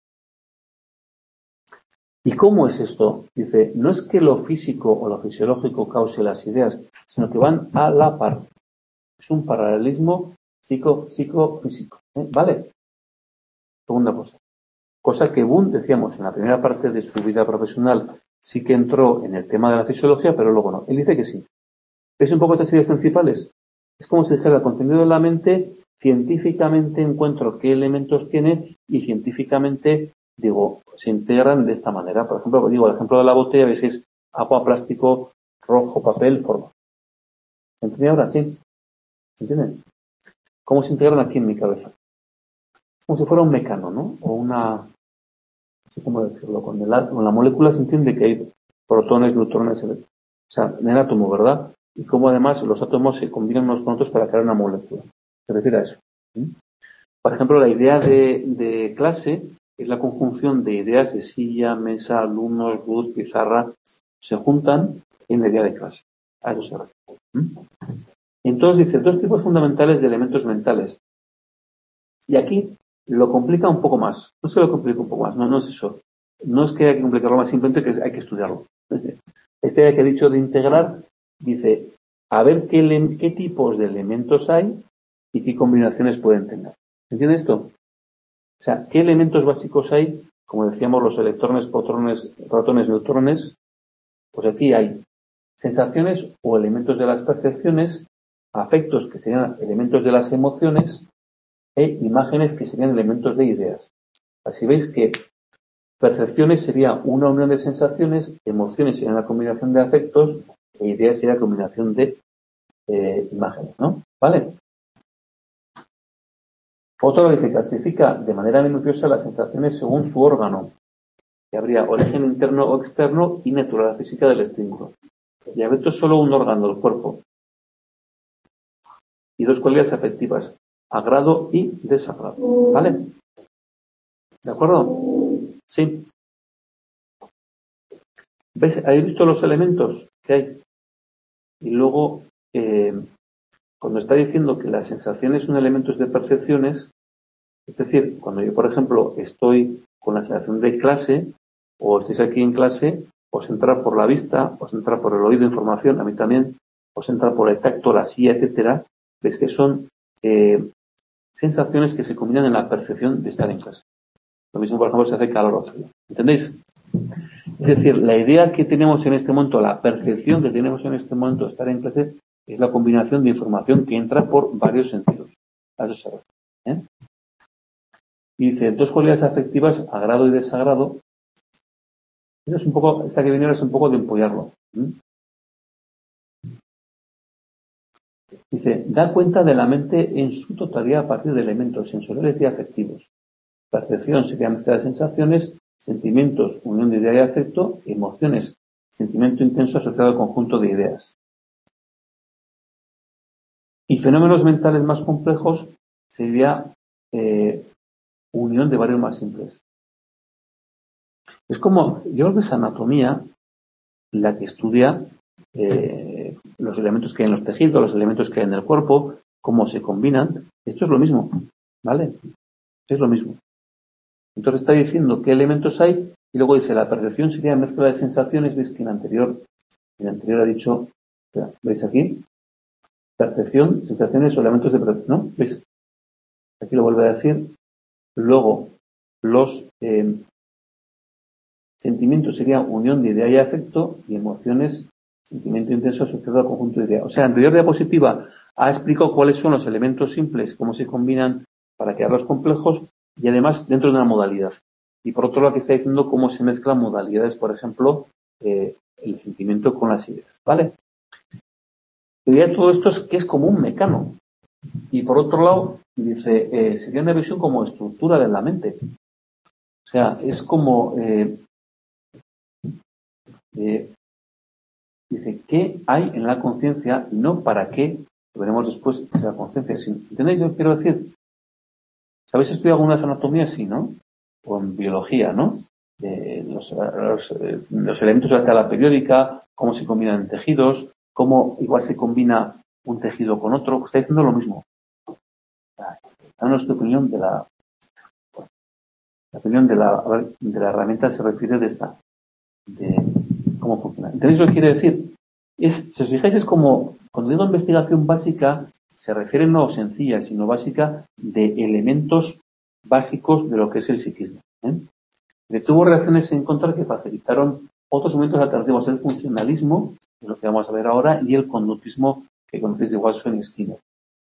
¿Y cómo es esto? Dice, no es que lo físico o lo fisiológico cause las ideas, sino que van a la par. Es un paralelismo psico, psicofísico. ¿eh? ¿Vale? Segunda cosa. Cosa que Boone, decíamos, en la primera parte de su vida profesional sí que entró en el tema de la fisiología, pero luego no. Él dice que sí. ¿Veis un poco estas ideas principales? Es como si dijera, el contenido de la mente, científicamente encuentro qué elementos tiene y científicamente, digo, se integran de esta manera. Por ejemplo, digo, el ejemplo de la botella, veis, es agua, plástico, rojo, papel, forma. ¿Se entiende ahora? Sí. ¿Se entienden? ¿Cómo se integran aquí en mi cabeza? Como si fuera un mecano, ¿no? O una, no sé cómo decirlo, con, el, con la molécula se entiende que hay protones, neutrones, o sea, en el átomo, ¿verdad? Y cómo además los átomos se combinan unos con otros para crear una molécula. Se refiere a eso. ¿sí? Por ejemplo, la idea de, de clase es la conjunción de ideas de silla, mesa, alumnos, luz, pizarra, se juntan en la idea de clase. A eso se refiere. ¿sí? Entonces dice, dos tipos fundamentales de elementos mentales. Y aquí lo complica un poco más. No se lo complica un poco más, no, no es eso. No es que haya que complicarlo más, simplemente que hay que estudiarlo. Esta idea que he dicho de integrar, dice, a ver qué, qué tipos de elementos hay y qué combinaciones pueden tener. ¿Entiende esto? O sea, ¿qué elementos básicos hay? Como decíamos, los electrones, protones, protones, neutrones. Pues aquí hay sensaciones o elementos de las percepciones, afectos que serían elementos de las emociones e imágenes que serían elementos de ideas. Así veis que percepciones sería una unión de sensaciones, emociones sería una combinación de afectos e ideas sería una combinación de eh, imágenes, ¿no? ¿Vale? Otro lo dice, clasifica de manera minuciosa las sensaciones según su órgano, que habría origen interno o externo y naturaleza física del estímulo. El afecto es solo un órgano del cuerpo. Y dos cualidades afectivas, agrado y desagrado. ¿Vale? ¿De acuerdo? Sí. ¿Veis? ¿Habéis visto los elementos que hay? Y luego, eh, cuando está diciendo que las sensaciones son elementos de percepciones, es decir, cuando yo, por ejemplo, estoy con la sensación de clase, o estáis aquí en clase, os entra por la vista, os entra por el oído información, a mí también, os entra por el tacto, la silla, etcétera. Veis que son eh, sensaciones que se combinan en la percepción de estar en clase. Lo mismo, por ejemplo, se hace calor o frío. ¿Entendéis? Es decir, la idea que tenemos en este momento, la percepción que tenemos en este momento de estar en clase, es la combinación de información que entra por varios sentidos. A eso se refiere. ¿eh? Y dice, dos cualidades afectivas, agrado y desagrado. Eso es un poco, esta que viene es un poco de empollarlo. ¿eh? Dice, da cuenta de la mente en su totalidad a partir de elementos sensoriales y afectivos. Percepción sería mezcla de sensaciones, sentimientos, unión de idea y afecto, emociones, sentimiento intenso asociado al conjunto de ideas. Y fenómenos mentales más complejos sería eh, unión de varios más simples. Es como, yo creo que es anatomía la que estudia eh, los elementos que hay en los tejidos, los elementos que hay en el cuerpo, cómo se combinan. Esto es lo mismo, ¿vale? Es lo mismo. Entonces está diciendo qué elementos hay y luego dice la percepción sería mezcla de sensaciones. Veis que en el anterior, en el anterior ha dicho, ¿veis aquí? Percepción, sensaciones o elementos de percepción, ¿no? ¿Veis? Aquí lo vuelve a decir. Luego, los eh, sentimientos sería unión de idea y afecto y emociones, sentimiento intenso asociado al conjunto de ideas. O sea, en anterior diapositiva ha explicado cuáles son los elementos simples, cómo se combinan para crear los complejos y además dentro de una modalidad. Y por otro lado, aquí está diciendo cómo se mezclan modalidades, por ejemplo, eh, el sentimiento con las ideas. ¿Vale? Y ya todo esto es que es como un mecano. Y por otro lado, dice, eh, sería una visión como estructura de la mente. O sea, es como, eh, eh, dice, ¿qué hay en la conciencia? Y no para qué, lo veremos después, es la conciencia. ¿Entendéis lo que quiero decir? ¿Sabéis estudiado alguna vez anatomía? Sí, ¿no? O en biología, ¿no? Eh, los, los, eh, los elementos de la tabla periódica, cómo se combinan en tejidos, cómo igual se combina un tejido con otro. Está diciendo lo mismo. Danos tu opinión de la, la opinión de la, de la herramienta se refiere de esta. de cómo funciona. ¿Entendéis lo que quiere decir? Es, si os fijáis, es como, cuando digo investigación básica, se refiere no sencilla, sino básica de elementos básicos de lo que es el psiquismo. ¿eh? De tuvo reacciones en contra que facilitaron otros momentos alternativos, el funcionalismo, que es lo que vamos a ver ahora, y el conductismo, que conocéis de Watson y Skinner.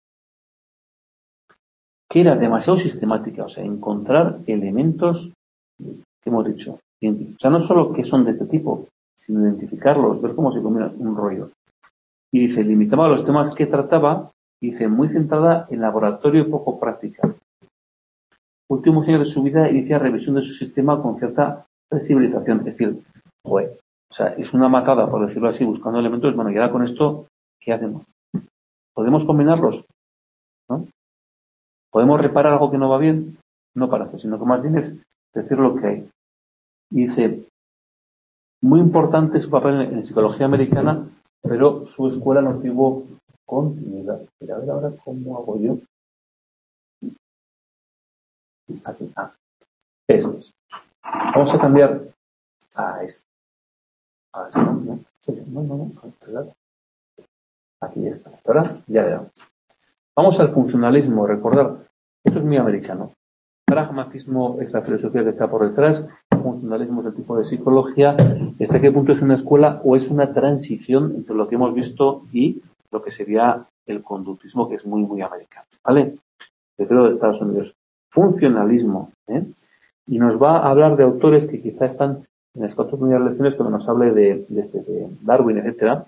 Que era demasiado sistemática, o sea, encontrar elementos que hemos dicho. O sea, no solo que son de este tipo, sino identificarlos, ver cómo se combina un rollo. Y dice, limitaba los temas que trataba, dice, muy centrada en laboratorio y poco práctica. Últimos años de su vida inicia revisión de su sistema con cierta flexibilización. Es decir, joder, o sea, es una matada, por decirlo así, buscando elementos. Bueno, y ahora con esto, ¿qué hacemos? ¿Podemos combinarlos? ¿No? ¿Podemos reparar algo que no va bien? No parece, sino que más bien es decir lo que hay. Y dice, muy importante su papel en, en psicología americana, pero su escuela no tuvo continuidad. Pero a ver ahora cómo hago yo. Aquí, ah, esto es. Vamos a cambiar a este. A este, no, no, no, no, aquí ya está. Ahora ya veamos. Vamos al funcionalismo. Recordar, esto es muy americano. Pragmatismo es la filosofía que está por detrás. Funcionalismo es el tipo de psicología. ¿Hasta qué punto es una escuela o es una transición entre lo que hemos visto y lo que sería el conductismo, que es muy, muy americano? ¿Vale? Pero de Estados Unidos. Funcionalismo. ¿eh? Y nos va a hablar de autores que quizá están en las cuatro primeras lecciones cuando nos hable de, de, este, de Darwin, etcétera.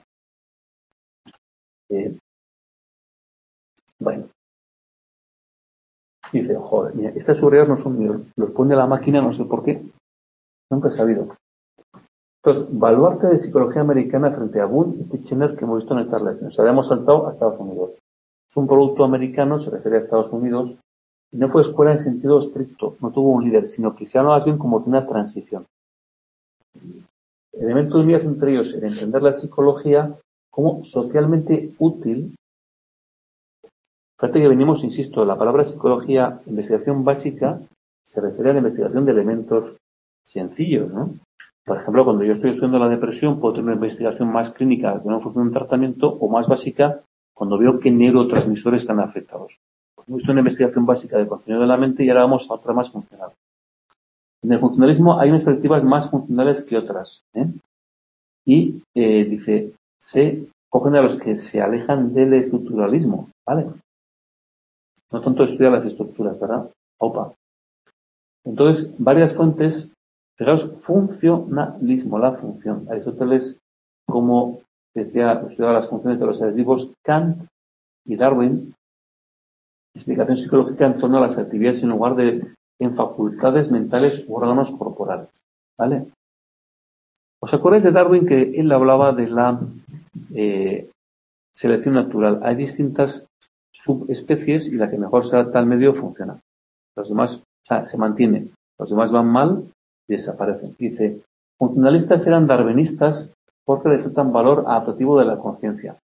Eh, bueno. Dice, joder, mira, estas subrayas no son míos. Los pone la máquina, no sé por qué. Nunca he sabido. Entonces, baluarte de psicología americana frente a Boone y Titchener que hemos visto en estas lecciones. O sea, habíamos saltado a Estados Unidos. Es un producto americano, se refiere a Estados Unidos, y no fue escuela en sentido estricto, no tuvo un líder, sino que se habla más bien como de una transición. Elementos de unidad entre ellos el entender la psicología como socialmente útil. Fíjate que venimos, insisto, la palabra psicología, investigación básica, se refiere a la investigación de elementos sencillos, ¿no? Por ejemplo, cuando yo estoy estudiando la depresión, puedo tener una investigación más clínica de una función de un tratamiento o más básica cuando veo qué neurotransmisores están afectados. Hemos visto una investigación básica de contenido de la mente y ahora vamos a otra más funcional. En el funcionalismo hay unas perspectivas más funcionales que otras. ¿eh? Y eh, dice, se cogen a los que se alejan del estructuralismo, ¿vale? No tanto estudiar las estructuras, ¿verdad? Opa. Entonces, varias fuentes, fijaos, funcionalismo, la función. Aristóteles, como decía, estudiaba las funciones de los seres vivos, Kant y Darwin, explicación psicológica en torno a las actividades en lugar de en facultades mentales u órganos corporales. ¿Vale? ¿Os acordáis de Darwin que él hablaba de la eh, selección natural? Hay distintas subespecies y la que mejor se adapta al medio funciona. Los demás, o sea, se mantienen. Los demás van mal y desaparecen. Dice, funcionalistas eran darwinistas porque desetan valor adaptativo de la conciencia.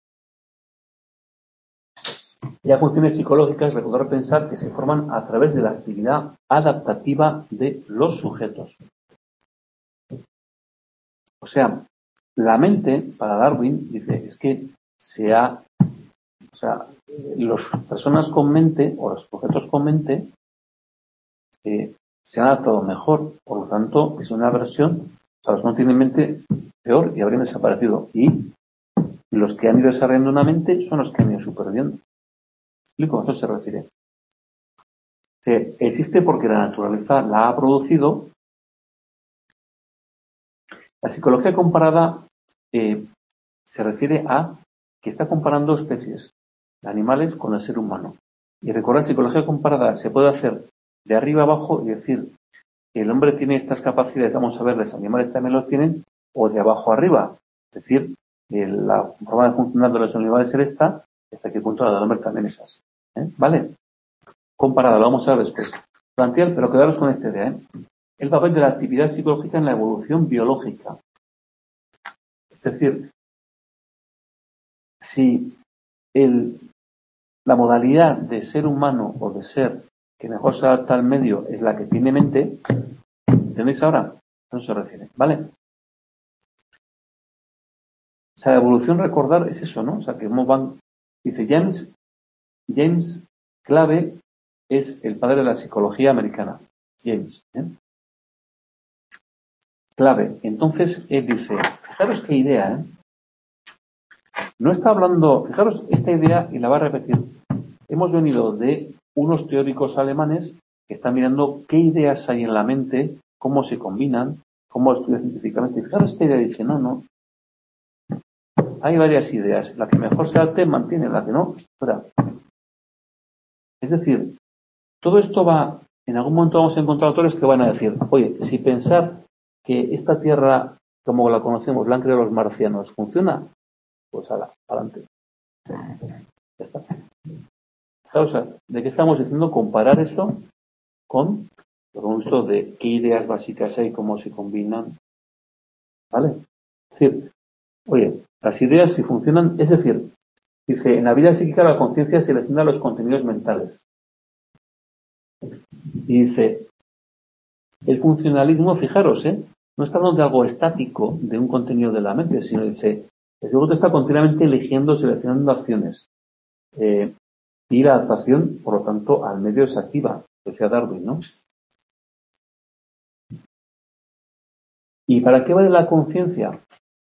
Ya funciones psicológicas, recordar pensar que se forman a través de la actividad adaptativa de los sujetos. O sea, la mente, para Darwin, dice, es que se ha, o sea, las personas con mente, o los sujetos con mente, eh, se han adaptado mejor. Por lo tanto, es una versión, o sea, los que no tienen mente, peor y habrían desaparecido. Y los que han ido desarrollando una mente son los que han ido superviviendo. ¿Explico? A eso se refiere. Que existe porque la naturaleza la ha producido. La psicología comparada eh, se refiere a que está comparando especies de animales con el ser humano. Y recordar, psicología comparada se puede hacer de arriba abajo y decir que el hombre tiene estas capacidades, vamos a ver, los animales también lo tienen, o de abajo arriba. Es decir, eh, la forma de funcionar de los animales es esta, hasta qué punto la del hombre también es así. ¿eh? ¿Vale? Comparada, lo vamos a ver después. Plantear, pero quedaros con esta idea, ¿eh? El papel de la actividad psicológica en la evolución biológica. Es decir, si el, la modalidad de ser humano o de ser que mejor se adapta al medio es la que tiene mente, ¿entendéis ahora? No se refiere, ¿vale? sea, la evolución, recordar, es eso, ¿no? O sea, que cómo van, dice James, James Clave es el padre de la psicología americana. James, ¿eh? Clave. Entonces, él dice, fijaros qué idea, ¿eh? No está hablando, fijaros esta idea, y la va a repetir. Hemos venido de unos teóricos alemanes que están mirando qué ideas hay en la mente, cómo se combinan, cómo estudian científicamente. Fijaros esta idea, dice, no, no. Hay varias ideas. La que mejor se adapte mantiene, la que no, fuera. Es decir, todo esto va, en algún momento vamos a encontrar autores que van a decir, oye, si pensar que esta Tierra, como la conocemos, la han creado los marcianos, funciona, pues ala, adelante. Ya está. O sea, ¿de qué estamos diciendo? Comparar eso con lo que hemos visto de qué ideas básicas hay, cómo se combinan. ¿Vale? Es decir, oye, las ideas si funcionan, es decir, dice, en la vida psíquica la conciencia selecciona los contenidos mentales. Y dice, el funcionalismo, fijaros, ¿eh? No está hablando de algo estático, de un contenido de la mente, sino dice, el cerebro está continuamente eligiendo, seleccionando acciones. Eh, y la adaptación, por lo tanto, al medio es activa, decía Darwin, ¿no? ¿Y para qué vale la conciencia?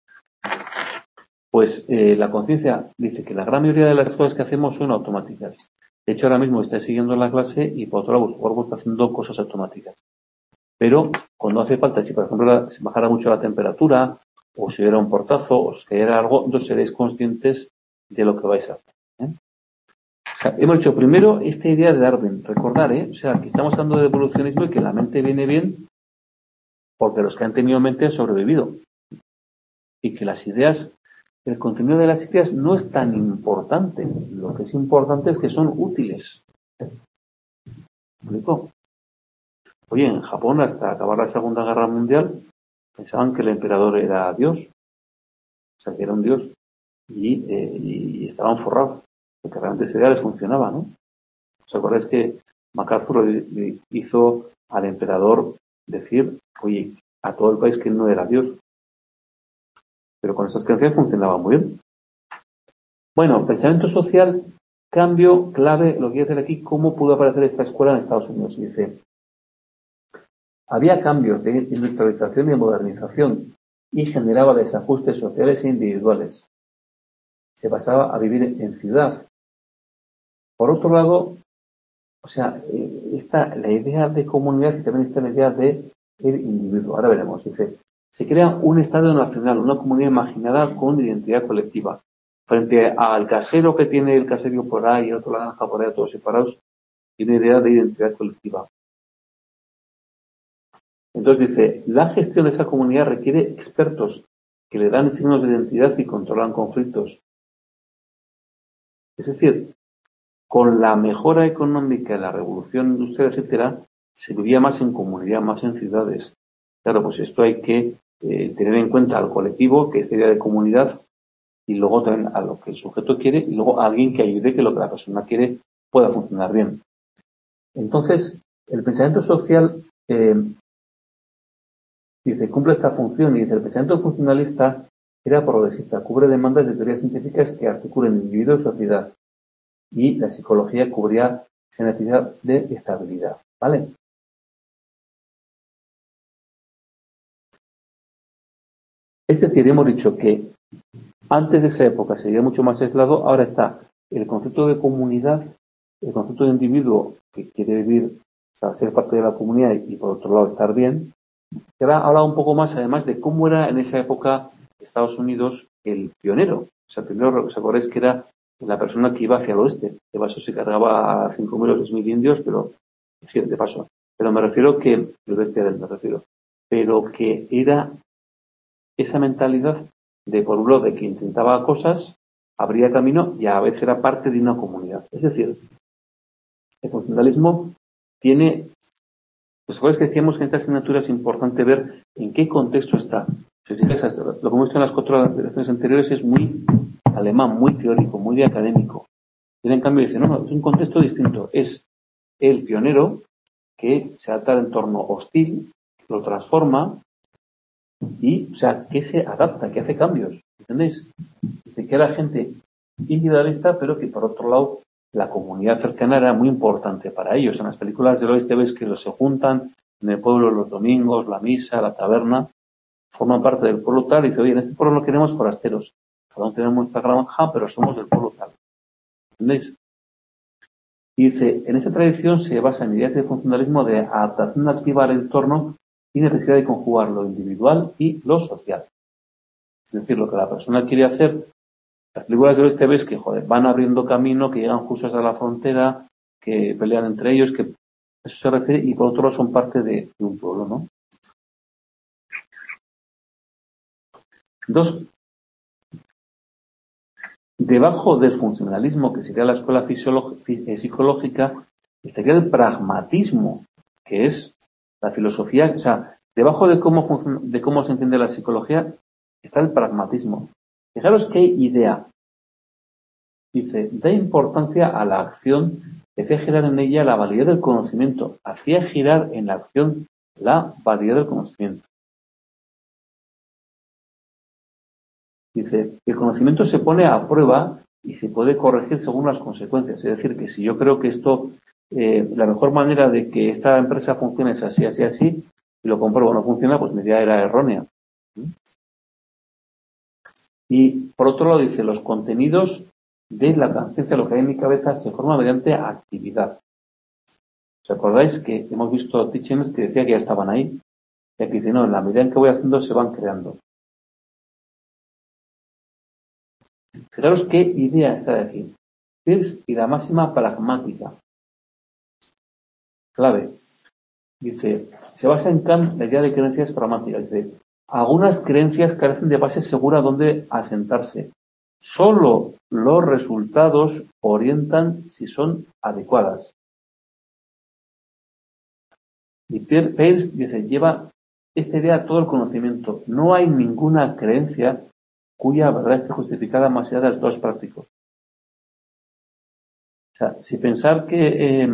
Pues eh, la conciencia dice que la gran mayoría de las cosas que hacemos son automáticas. De hecho, ahora mismo estáis siguiendo la clase y por otro lado, vuestro cuerpo está haciendo cosas automáticas. Pero cuando hace falta, si por ejemplo se bajara mucho la temperatura, o si hubiera un portazo, o si cayera algo, entonces seréis conscientes de lo que vais a hacer. ¿eh? O sea, hemos dicho primero esta idea de Darwin. Recordar, ¿eh? O sea, que estamos hablando de evolucionismo y que la mente viene bien porque los que han tenido mente han sobrevivido. Y que las ideas, el contenido de las ideas no es tan importante. Lo que es importante es que son útiles. ¿Me explico? Oye, en Japón, hasta acabar la Segunda Guerra Mundial, pensaban que el emperador era Dios. O sea, que era un Dios. Y, eh, y estaban forrados. Porque realmente esa idea les funcionaba, ¿no? ¿Os acordáis que MacArthur le hizo al emperador decir, oye, a todo el país que él no era Dios? Pero con esas creencias funcionaba muy bien. Bueno, pensamiento social, cambio clave, lo que quiero hacer aquí, cómo pudo aparecer esta escuela en Estados Unidos. Dice, había cambios de industrialización y de modernización y generaba desajustes sociales e individuales. Se pasaba a vivir en ciudad. Por otro lado, o sea, esta, la idea de comunidad y también está la idea de el individuo. Ahora veremos. Dice, se crea un estado nacional, una comunidad imaginada con identidad colectiva. Frente al casero que tiene el caserío por ahí y otro la granja por ahí, todos separados, tiene idea de identidad colectiva. Entonces dice, la gestión de esa comunidad requiere expertos que le dan signos de identidad y controlan conflictos. Es decir, con la mejora económica, la revolución industrial, etcétera, se vivía más en comunidad, más en ciudades. Claro, pues esto hay que eh, tener en cuenta al colectivo, que es esta idea de comunidad, y luego también a lo que el sujeto quiere, y luego a alguien que ayude que lo que la persona quiere pueda funcionar bien. Entonces, el pensamiento social eh, dice, cumple esta función, y dice, el pensamiento funcionalista era progresista, cubre demandas de teorías científicas que articulen individuo y sociedad. Y la psicología cubría esa necesidad de estabilidad, ¿vale? Es decir, hemos dicho que antes de esa época se veía mucho más aislado, ahora está el concepto de comunidad, el concepto de individuo que quiere vivir, o sea, ser parte de la comunidad y por otro lado estar bien. Se va a hablar un poco más además de cómo era en esa época Estados Unidos el pionero. O sea, primero os acordáis que era la persona que iba hacia el oeste. De paso se cargaba a cinco mil o seis mil indios, pero, de paso. Pero me refiero que, el oeste del me refiero, pero que era esa mentalidad de, por un lado, de que intentaba cosas, abría camino y a veces era parte de una comunidad. Es decir, el funcionalismo tiene, pues sabes que decíamos que en esta asignatura es importante ver en qué contexto está. Si fijas, lo que hemos visto en las cuatro lecciones anteriores es muy alemán, muy teórico, muy de académico. Y en cambio dice, no, no, es un contexto distinto. Es el pionero que se adapta al entorno hostil, lo transforma y, o sea, que se adapta, que hace cambios. ¿Entendéis? Dice que era gente individualista, pero que por otro lado la comunidad cercana era muy importante para ellos. En las películas del oeste ves que los se juntan en el pueblo los domingos, la misa, la taberna, forman parte del pueblo tal, y dice, oye, en este pueblo no queremos forasteros, cada uno tenemos nuestra granja, pero somos del pueblo tal. ¿Entendéis? Y dice, en esta tradición se basa en ideas de funcionalismo de adaptación activa al entorno y necesidad de conjugar lo individual y lo social. Es decir, lo que la persona quiere hacer. Las películas del oeste ves que, joder, van abriendo camino, que llegan justos a la frontera, que pelean entre ellos, que eso se refiere, y por otro lado son parte de, de un pueblo, ¿no? Dos, debajo del funcionalismo, que sería la escuela psicológica, estaría el pragmatismo, que es la filosofía. O sea, debajo de cómo, funciona, de cómo se entiende la psicología está el pragmatismo. Fijaros qué idea. Dice, da importancia a la acción, hacía girar en ella la validez del conocimiento, hacía girar en la acción la validez del conocimiento. Dice, el conocimiento se pone a prueba y se puede corregir según las consecuencias. Es decir, que si yo creo que esto, eh, la mejor manera de que esta empresa funcione es así, así, así, y lo compruebo no funciona, pues mi idea era errónea. Y por otro lado dice, los contenidos de la conciencia, lo que hay en mi cabeza, se forma mediante actividad. ¿Os acordáis que hemos visto teachings que decía que ya estaban ahí? Y aquí dice, no, en la medida en que voy haciendo se van creando. Fijaros qué idea está de aquí. Peirce y la máxima pragmática. Clave. Dice, se basa en Kant la idea de creencias pragmáticas. Dice, algunas creencias carecen de base segura donde asentarse. Solo los resultados orientan si son adecuadas. Y Peirce dice, lleva esta idea a todo el conocimiento. No hay ninguna creencia cuya verdad esté justificada más allá de los dos prácticos. O sea, si pensar que eh,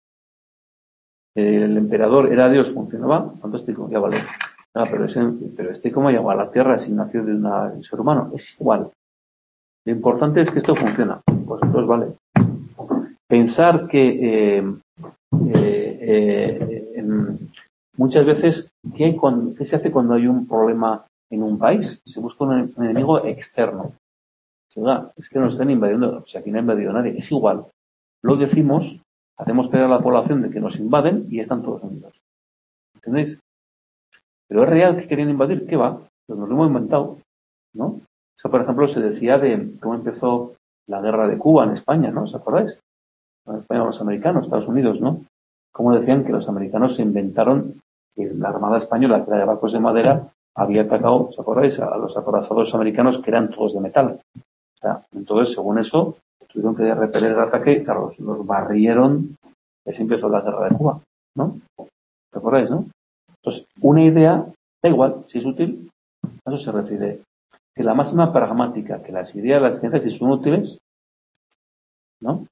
el emperador era Dios funcionaba, fantástico, ya vale. No, pero, ese, pero este cómo llegó a la Tierra si nació de un ser humano, es igual. Lo importante es que esto funciona. Pues entonces vale. Pensar que eh, eh, eh, en, muchas veces, ¿qué, hay cuando, ¿qué se hace cuando hay un problema en un país? Se busca un, un enemigo externo. ¿Verdad? Es que nos están invadiendo, o sea, aquí no ha invadido nadie, es igual. Lo decimos, hacemos creer a la población de que nos invaden y están todos unidos. ¿Entendéis? Pero es real que querían invadir, ¿qué va? Pues nos lo hemos inventado, ¿no? O sea, por ejemplo, se decía de cómo empezó la guerra de Cuba en España, ¿no? ¿Os acordáis? En España los americanos, Estados Unidos, ¿no? Como decían que los americanos se inventaron que la Armada Española, que era de barcos de madera, había atacado, ¿os acordáis? A los acorazados americanos que eran todos de metal. O sea, entonces, según eso, tuvieron que repeler el ataque y, claro, los, los barrieron, y así empezó la guerra de Cuba, ¿no? ¿Te acordáis, no? Entonces, una idea, da igual, si es útil, a eso se refiere. Que la máxima pragmática, que las ideas, las ciencias, si son útiles, ¿no?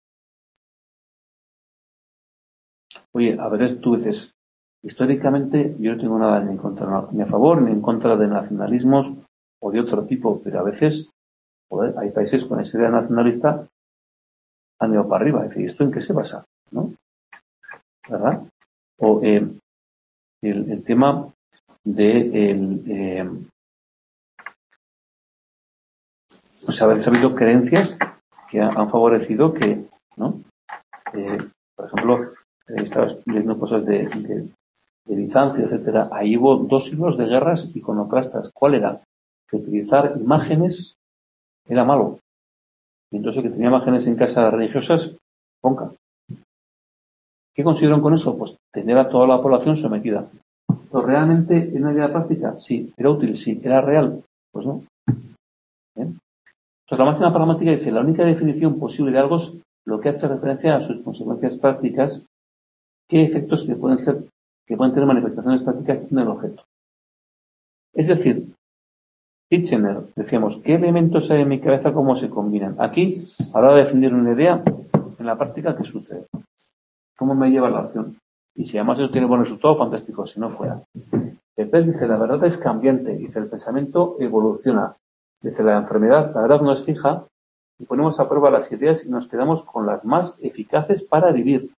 Oye, a ver, tú dices, históricamente yo no tengo nada ni en contra, ni a favor, ni en contra de nacionalismos o de otro tipo, pero a veces, joder, hay países con esa idea nacionalista han ido para arriba. Es decir, ¿esto en qué se basa? ¿No? ¿Verdad? O eh, el, el tema de el, eh, pues haber sabido creencias que han favorecido que, ¿no? Eh, por ejemplo, eh, estaba leyendo cosas de, de, de Bizancio, etcétera. Ahí hubo dos siglos de guerras iconoclastas. ¿Cuál era? Que utilizar imágenes era malo. Y entonces el que tenía imágenes en casas religiosas, ponca. ¿Qué consiguieron con eso? Pues tener a toda la población sometida. ¿Pero realmente en una vida práctica? Sí. ¿Era útil? Sí. ¿Era real? Pues no. ¿Bien? Entonces la máxima pragmática dice, la única definición posible de algo es lo que hace referencia a sus consecuencias prácticas, qué efectos que pueden ser, que pueden tener manifestaciones prácticas en el objeto. Es decir, Titchener, decíamos, ¿qué elementos hay en mi cabeza? ¿Cómo se combinan? Aquí, a la hora de definir una idea, en la práctica, ¿qué sucede? ¿Cómo me lleva la acción? Y si además eso tiene buen resultado, fantástico, si no fuera. Peirce dice, la verdad es cambiante, dice, el pensamiento evoluciona. Dice, la enfermedad, la verdad no es fija, y ponemos a prueba las ideas y nos quedamos con las más eficaces para vivir.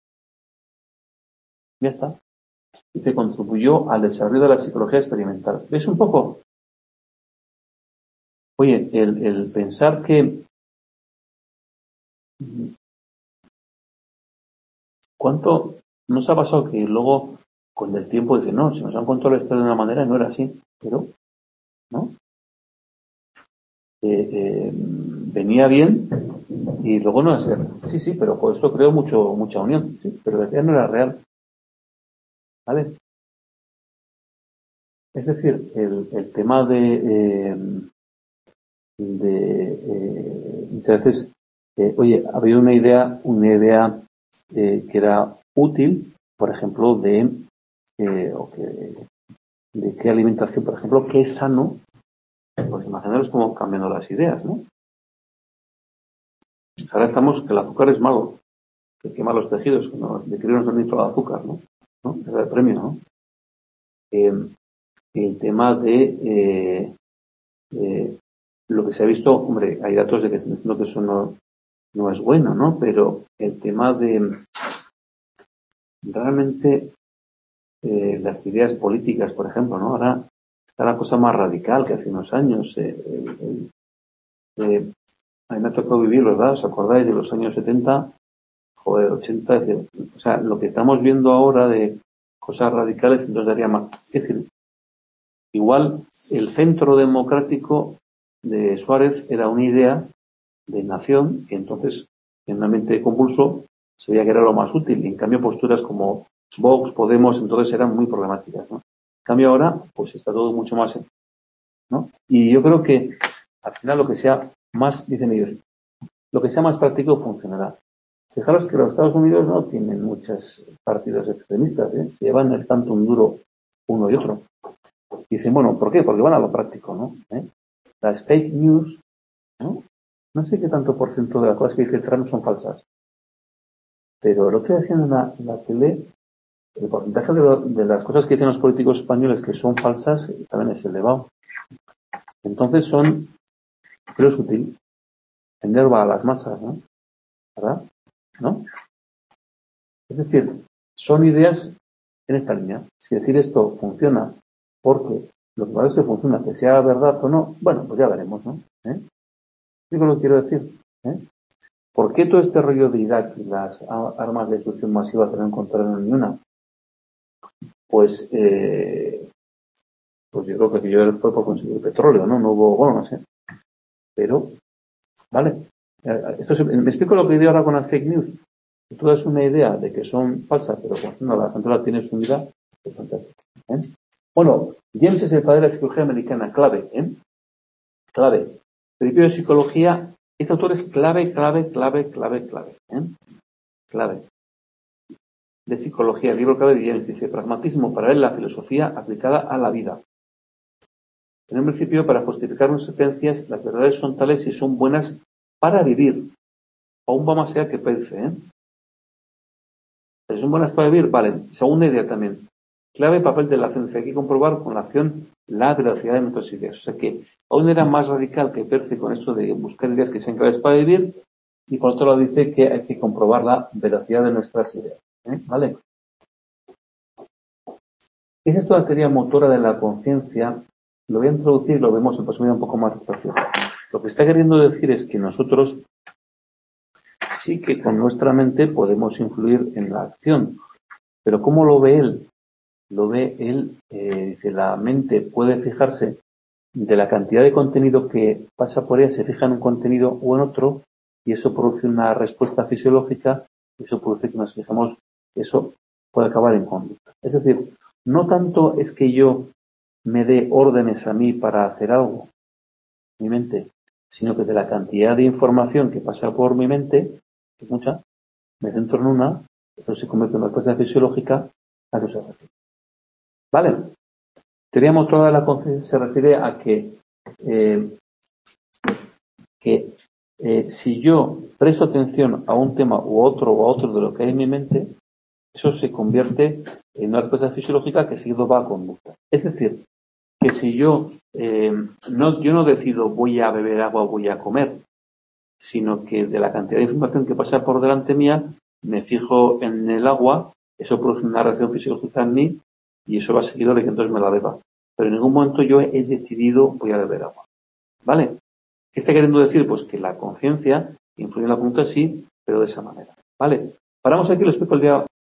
Ya está. Dice, contribuyó al desarrollo de la psicología experimental. ¿Ves un poco? Oye, el, el pensar que... ¿Cuánto nos ha pasado que luego, con el tiempo, dice, no, se nos han contado la historia de una manera y no era así, pero, ¿no? Eh, eh, venía bien y luego no es ser. Sí, sí, pero con esto creo mucho, mucha unión, sí, pero ya no era real. ¿Vale? Es decir, el, el tema de, eh, de eh, muchas veces, eh, oye, había una idea, una idea eh, que era útil, por ejemplo, de, eh, o que, de qué alimentación, por ejemplo, qué es sano, pues imaginaros cómo cambiando las ideas, ¿no? Ahora estamos que el azúcar es malo, que quema los tejidos, que nos, de querernos han dicho el azúcar, ¿no? ¿No? Es el premio, ¿no? Eh, el tema de eh, eh, lo que se ha visto, hombre, hay datos de que están diciendo que eso no, no es bueno, ¿no? Pero el tema de realmente eh, las ideas políticas, por ejemplo, ¿no? Ahora está la cosa más radical que hace unos años. Eh, eh, eh, a mí me ha tocado vivir, ¿verdad? ¿Os acordáis de los años setenta? Joder, ochenta, es decir, o sea, lo que estamos viendo ahora de cosas radicales, entonces daría más. Es decir, igual el centro democrático de Suárez era una idea de nación que entonces, en una mente convulso, se veía que era lo más útil. Y en cambio, posturas como Vox, Podemos, entonces eran muy problemáticas, ¿no? En cambio ahora, pues está todo mucho más, ¿no? Y yo creo que al final lo que sea más, dicen ellos, lo que sea más práctico funcionará. Fijaros que los Estados Unidos no tienen muchos partidos extremistas, ¿eh? Se llevan el tanto un duro uno y otro. Y dicen, bueno, ¿por qué? Porque van a lo práctico, ¿no? ¿Eh? Las fake news, ¿no? No sé qué tanto por ciento de las cosas que dice Trump son falsas. Pero lo que decían en la, en la tele, el porcentaje de, lo, de las cosas que dicen los políticos españoles que son falsas también es elevado. Entonces son, creo es útil, enerva a las masas, ¿no? ¿Verdad? ¿No? Es decir, son ideas en esta línea. Si decir esto funciona porque lo que parece que funciona, que sea verdad o no, bueno, pues ya veremos, ¿no? ¿Eh? Digo lo que quiero decir. ¿Eh? ¿Por qué todo este rollo de Irak y las armas de destrucción masiva que no encontraron ni una? Pues, eh, pues yo creo que aquello fue por conseguir petróleo, ¿no? No hubo, bueno, no sé. Pero, vale. Esto es, me explico lo que digo ahora con las fake news. Si tú das una idea de que son falsas, pero cuando la gente la tiene sumida, es fantástico. ¿Eh? Bueno, James es el padre de la psicología americana, clave, ¿eh? Clave. Principio de psicología, este autor es clave, clave, clave, clave, clave, ¿eh? Clave. De psicología, el libro clave de James dice, pragmatismo para él la filosofía aplicada a la vida. En un principio, para justificar nuestras creencias, las verdades son tales y son buenas para vivir. Aún va más allá que parece, ¿eh? Pero son buenas para vivir, vale. Segunda idea también. Clave papel de la ciencia. Hay que comprobar con la acción la veracidad de nuestras ideas. O sea que aún era más radical que Percy con esto de buscar ideas que sean claves para vivir. Y por otro lado dice que hay que comprobar la veracidad de nuestras ideas. ¿Eh? ¿Vale? ¿Qué es esto de la teoría motora de la conciencia? Lo voy a introducir y lo vemos en posibilidad un poco más despacio. Lo que está queriendo decir es que nosotros sí que con nuestra mente podemos influir en la acción. Pero ¿cómo lo ve él? Lo ve él, eh, dice, la mente puede fijarse de la cantidad de contenido que pasa por ella, se fija en un contenido o en otro, y eso produce una respuesta fisiológica, y eso produce que nos fijemos que eso puede acabar en conducta. Es decir, no tanto es que yo me dé órdenes a mí para hacer algo, mi mente, sino que de la cantidad de información que pasa por mi mente, que es mucha, me centro en una, eso se convierte en una respuesta fisiológica, a eso se refiere. ¿Vale? Teoría motora de la conciencia se refiere a que, eh, que eh, si yo presto atención a un tema u otro o a otro de lo que hay en mi mente, eso se convierte en una respuesta fisiológica que seguido va a conducta. Es decir, que si yo eh, no, yo no decido voy a beber agua o voy a comer, sino que de la cantidad de información que pasa por delante mía, me fijo en el agua, eso produce una reacción físico-química en mí y eso va seguido de que entonces me la beba. Pero en ningún momento yo he decidido voy a beber agua. ¿Vale? ¿Qué está queriendo decir? Pues que la conciencia influye en la conducta sí, pero de esa manera. ¿Vale? Paramos aquí, lo explico el día